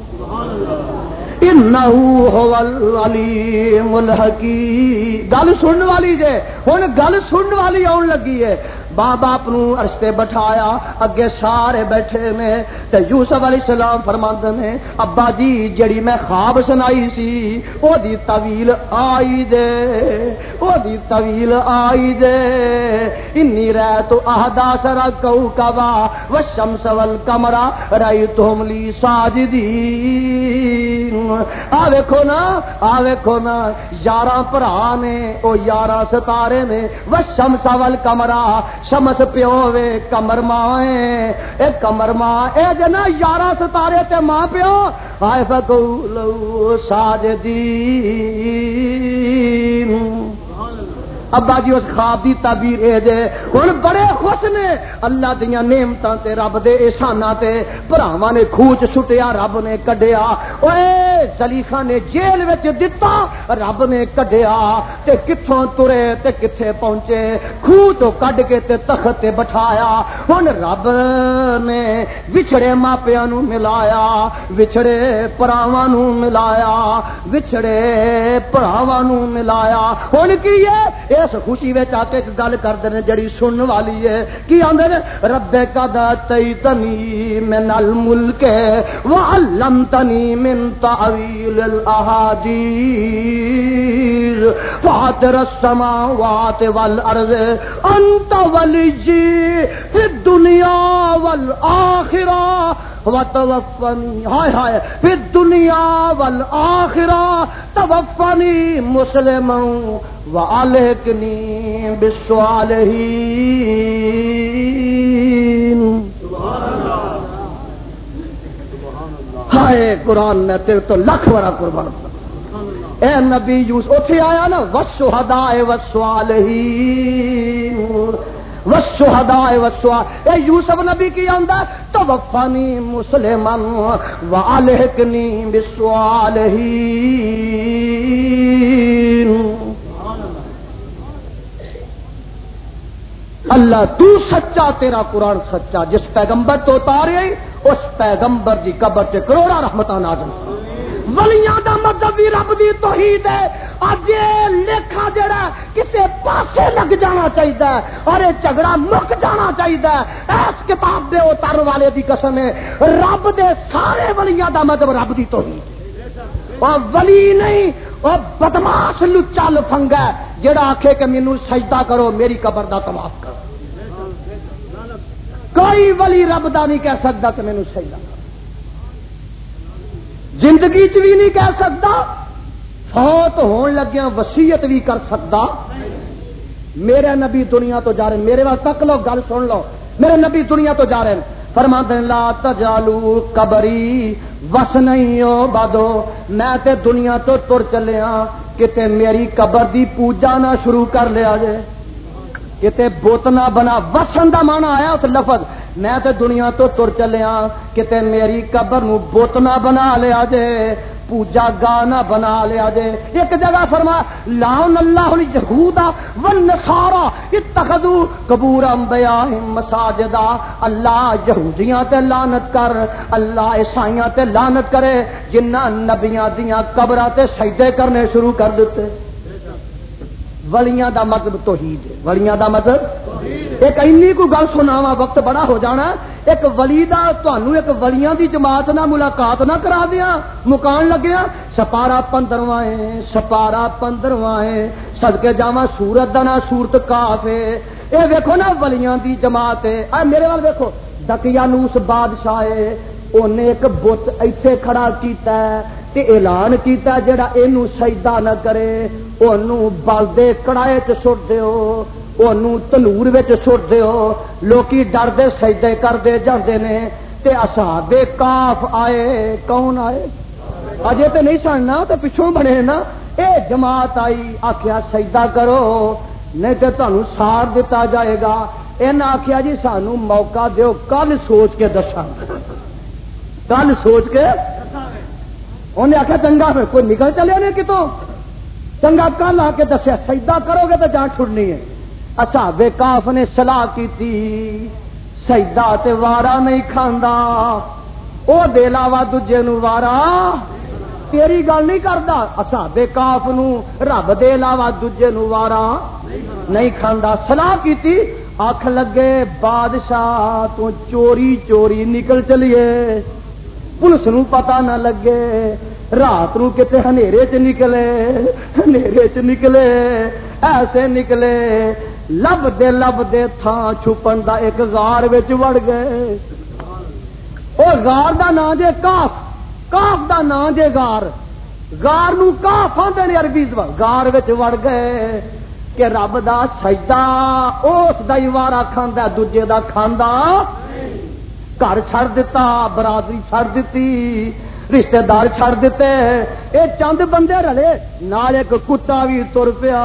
S1: انہو هو العلیم الحکیم۔ گل سنن والی جے ہن گل سنن والی آن لگی ہے۔ ماں باپ نو عرش تے بٹھایا، اگے سارے بیٹھے نے تے یوسف علیہ السلام فرماندے نے ابا جی جڑی میں خواب سنائی سی او دی تعویل آئی دے، او دی تعویل آئی دے، انی رأیت احد عشر کوكبا والشمس والقمر رأیتهم لی ساجدین۔ آ ویکھو نا 11 بھرا نے، او 11 ستارے نے، والشمس والقمر شمس پیو وے قمر ماں اے قمر ماں اے جنا 11 ستارے تے ماں پیو ہائے فقولو ساجدین۔ ابا جی اس خواب دی تعبیر اے جے ہن بڑے خوش نے اللہ دیاں نعمتاں تے رب دے احساناں تے، بھراواں نے کھوچ سٹیا رب نے کڈیا، اوئے زلیخا نے جیل وچ دتا رب نے کڈیا، تے کتھوں ترے تے کتھے پہنچے، کھوہ تو کڈ کے تے تخت تے بٹھایا۔ ہن رب نے وچھڑے ماپیاں نو ملایا، وچھڑے پراواں نو ملایا، وچھڑے پراواں نو ملایا۔ ہن کی ہے اس خوشی وچ آ کے گل کردے نے جڑی سنن والی ہے، کی آندے نے رب قد آتیتنی من الملک وعلمتنی من تعویل الاحادیث فاطر السماوات والارض انت ولی فی الدنیا والآخرہ وتوفنی ہائے ہائے فی الدنیا والآخرہ توفنی مسلما والحقنی بالصالحین. ہائے قرآن نے تیرے تو لکھ ورا قربان. اے نبی یوسف اتھے آیا نا والشہداء والصالحین والشہداء والصالحین. اے یوسف نبی کی آندا توفانی مسلما والحقنی بالصالحین. اللہ تو سچا، تیرا قرآن سچا. جس پیغمبر تو اتارے اس پیغمبر دی قبر تے کروڑا رحمتاں نازل. ولیاں دا مذہب بھی رب دی توحید ہے. اج لکھا جڑا کسے پاسے لگ جانا چاہیے اور یہ جھگڑا مک جانا چاہیے. اس کتاب دے اتار والے دی قسم ہے رب دے سارے ولیاں دا مذہب رب دی توحید. اور ولی نہیں اور بدماش لچا لفنگا جڑا آکھے کہ مینوں سجدہ کرو میری قبر دا طواف کرو. کوئی ولی رب دا نہیں کہہ سکتا کہ مینوں سجدہ کرو. زندگی چ بھی نہیں کہہ سکتا. فوت ہون لگیا وصیت بھی کر سکتا. میرے نبی دنیا تو جا رہے ہیں. میرے واسطے تک لو گل سن لو. میرے نبی دنیا تو جا رہے ہیں. فرماتے ہیں لا تجالو قبری وسنیو بدو. میں تے دنیا تو تر چلیا کتے میری قبر دی پوجا نہ شروع کر لیا جے. کتے بت نہ بنا. وسن دا مانا آیا اس لفظ. میں تے دنیا تو تر چلیا کتے میری قبر نو بت نہ بنا لیا جے. پوجا گاہ نہ بنا لیا جے. ایک جگہ فرما لعن اللہ الیہود والنصارى اتخذوا قبور انبیاءہم مساجدا. اللہ یہودیاں تے لعنت کر. اللہ عیسائیاں تے لعنت کرے جنہاں نبیاں دیاں قبراں تے سجدے کرنے شروع کر دیتے. ولیاں دا مذہب توحید ہے. ولیاں دا مذہب ایک اینی کو گل سناواں وقت بڑا ہو جانا. ایک ولی دا تانوں ایک ولیاں دی جماعت نال ملاقات نہ کرا دیاں مکان لگیا. سپارہ 15واں ہے. سپارہ 15واں ہے. صدقے جاواں سورت دا نا سورت کاف ہے. اے ویکھو نا ولیاں دی جماعت ہے. اے میرے وال ویکھو دقیانوس بادشاہ ہے. اونے ایک بت ایتھے کھڑا کیتا ہے تے اعلان کیتا جڑا اینو سجدہ نہ کرے اونوں بلدے کڑائے تے سٹ دیو. اونوں تنور وچ سٹ دیو. لوکی ڈر دے سجدے کردے جاندے نے. تے اصحاب کاف آئے. کون آئے؟ اجے تے نہیں سننا تے پچھوں بنے نا. اے جماعت آئی آکھیا سجدہ کرو نہیں تے تانوں سار دتا جائے گا. انہاں آکھیا جی سانوں موقع دیو کل سوچ کے دساں. کل سوچ کے انہیں آخیا چنگا پھر کوئی نکل چلے نہیں کتوں. چنگا کل آ کے دسیا سجدہ کرو گے تو جان چھڑنی ہے. اصحاب کاف نے صلاح کی تھی سجدہ تے وارا نہیں کھاندا. او دے علاوہ دوجے نو وارا تیری گل نہیں کردا. اصحاب کاف نو رب دے علاوہ دوجے نو وارا نہیں کھاندا. صلاح کی تھی آکھ لگے بادشاہ تو چوری چوری نکل چلیے پولیس نو پتہ نہ لگے. رات نو کتے ہنیرے چ نکلے. ہنیرے چ نکلے ایسے نکلے لب دے تھاں چھپن دا ایک غار وچ وڑ گئے. او غار دا نام جے کاف. کاف دا نام جے غار. غار نو کاف آندے نے عربی زبان. غار وچ وڑ گئے کہ رب دا سجدہ اس دا ہی وارا کھاندا دوجے دا کھاندا. گھر چھڑ دیتا برادری چھڑ دیتی رشتہ دار چھڑ دیتے. اے چند بندے رلے نال ایک کتا بھی تر پیا.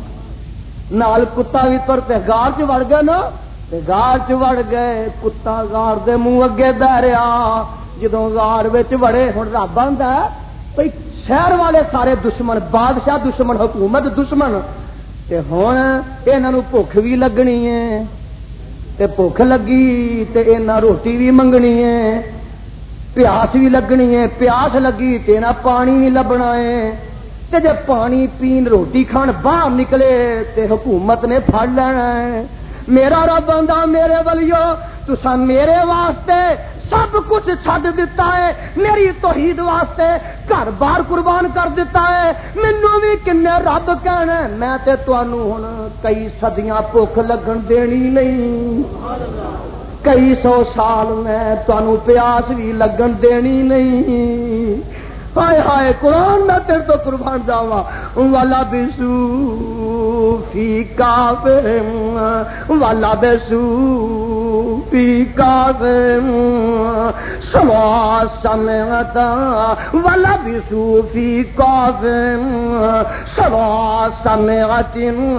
S1: نال کتا بھی تر پیا. غار چ وڑ گئے نا. غار چ وڑ گئے. کتا غار دے منہ اگے دہریا. جدوں غار وچ وڑے ہن رب آندا بھئی شہر والے سارے دشمن بادشاہ دشمن حکومت دشمن تے ہن انہاں نوں بھوک بھی لگنی ہے. تے بھوک لگی تے انہاں روٹی بھی منگنی ہے. پیاس بھی لگنی ہے. پیاس لگی تے انہاں پانی بھی لبنا ہے. تے جے پانی پین روٹی کھان باہر نکلے تے حکومت نے پھڑ لینا ہے. میرا رب آندا میرے ولیو تساں میرے واسطے سب کچھ چھڈ دیتا ہے. میری توحید واسطے گھر بار قربان کر دیتا ہے. مینوں بھی کنے رب کہنا میں تے تانوں ہن کئی صدیاں بھوک لگن دینی نہیں. کئی سو سال میں تانوں پیاس بھی لگن دینی نہیں. ہائے ہائے قرآن میں تیرے تو قربان جاواں. والا بسو فی کافم والا بسو فی کافم سوا سمعتا والا بسو فی کافم سوا سمعت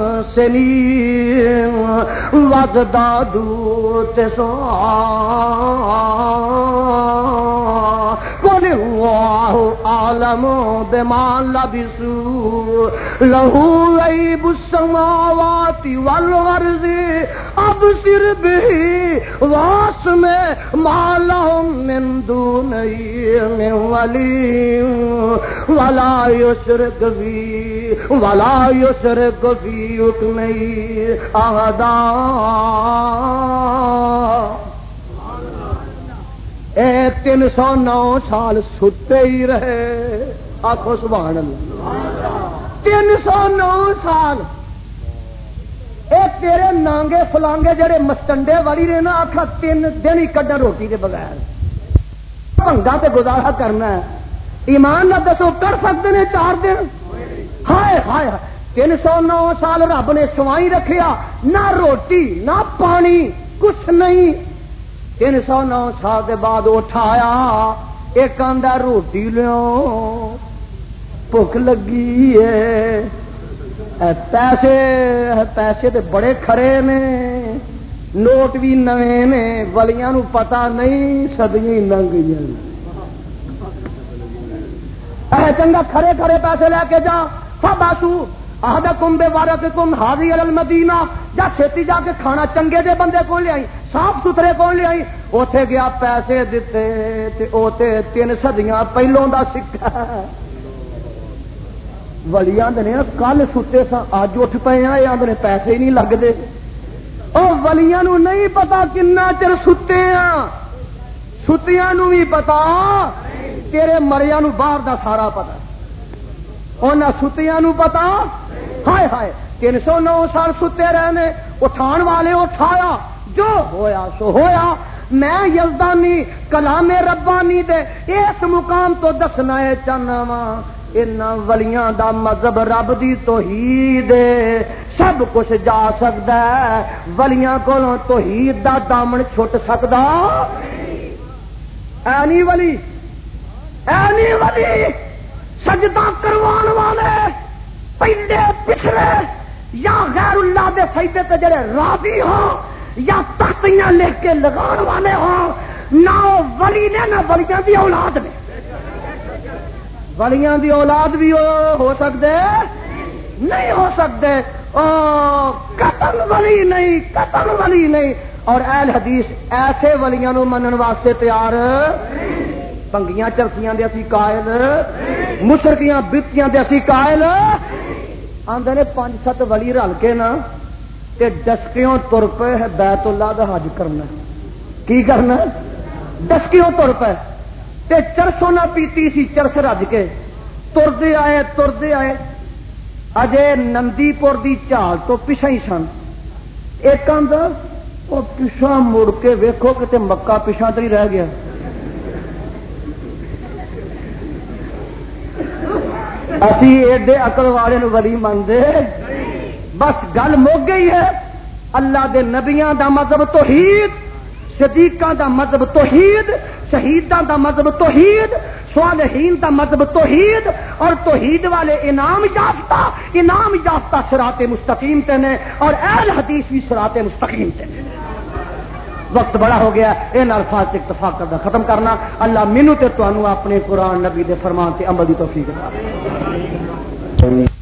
S1: سنین وزدادو تسعا قل اللہ عالم بما لبثوا له غیب السماوات والارض ابصر به واسمع ما لهم من دونه من ولی ولا یشرک فی حکمه احدا. اے 309 سال ستے ہی رہے. آخو سبحان اللہ. 309 سال اے تیرے نانگے فلانگے جڑے مستنڈے والی نے نا آخا 3 دن ہی کڈن روٹی کے بغیر بھنگا تے گزارا کرنا ہے. ایمان نہ دسو کر سکتے نے 4 دن؟ ہائے ہائے. 309 سال رب نے سوائی رکھیا, نہ روٹی نہ پانی کچھ نہیں. 309 سال کے بعد اٹھایا, ایک آندا روٹی لیو بھوک لگی ہے. پیسے تے بڑے کھڑے نے, نوٹ بھی نویں نے, ولیاں نو پتہ نہیں صدیاں لنگ گئیاں. چنگا کھڑے کھڑے پیسے لے کے جا. فباسو احدکم بورقکم حاضی علی المدینہ, جا چھتی جا کے کھانا چنگے دے بندے کو لے آئی, صاف ستھرے کو لے آئی. اوتھے گیا پیسے دتے تے اوتے 3 صدیاں پہلوں دا سکہ. ولیاں دے کل ستے سا اج اٹھ پئے ہیں, آندے نے پیسے ہی نہیں لگدے. او ولیاں نو نہیں پتا کنا چر ستے ہیں, ستیاں نو بھی پتا, تیرے مریاں نو باہر دا سارا پتا, انہاں ستیاں نو پتا. ہائے ہائے 309 سال ستے رہنے. اٹھان والے اٹھایا, جو ہویا سو ہویا. میں یزدانی کلام ربانی دے اس مقام تو دسنا ہے چاہنا وا, انہاں ولیاں دا مذہب رب دی توحید سب کچھ جا سکدا ہے, ولیاں کولوں توحید دا دامن چھٹ سکدا اے نہیں ولی, اے نہیں ولی. سجدہ کروان والے پہلے پچھلے یا غیر اللہ دے سجدے تے جڑے راضی ہوں یا تختیاں لکھ کے لگان والے ہوں, نہ ولی نے نہ ولیاں دی اولاد نے. ولیاں دی اولاد بھی ہو سکتے نہیں ہو سکتے. قتل ولی نہیں, قتل ولی نہیں. اور اہل حدیث ایسے ولیاں نو منن واسطے تیار. بنگیاں چرسیاں دے اسی قائل, مشرکیاں بتیاں دے اسی قائل. آندے نے 5-7 ولی رل کے نا تے ڈسکیوں تر پے ہے بیت اللہ دا حج کرنا. کی کرنا؟ ڈسکیوں تر پے تے چرسوں نہ پیتی سی, چرس رج کے تردے آئے. اجے نندی پور دی چال تو پیچھے ہی سن. ایک آندا او پیچھا مڑ کے ویکھو کہ مکہ پیچھا تو نہیں رہ گیا. اسی ایڈے عقل والے نو ولی مانتے, بس گل مک گئی ہے. اللہ دے نبیاں دا مذہب توحید, صدیقاں دا مذہب توحید, شہیداں دا مذہب توحید, صالحین دا مذہب توحید, اور توحید والے انعام یافتہ صراط مستقیم تے نے, اور اہل حدیث بھی صراط مستقیم تے نے. وقت بڑا ہو گیا, ان الفاظ سے اتفاق کرنا ختم کرنا. اللہ مینوں تے تانوں اپنے قرآن نبی دے فرمان تے عمل دی توفیق دے.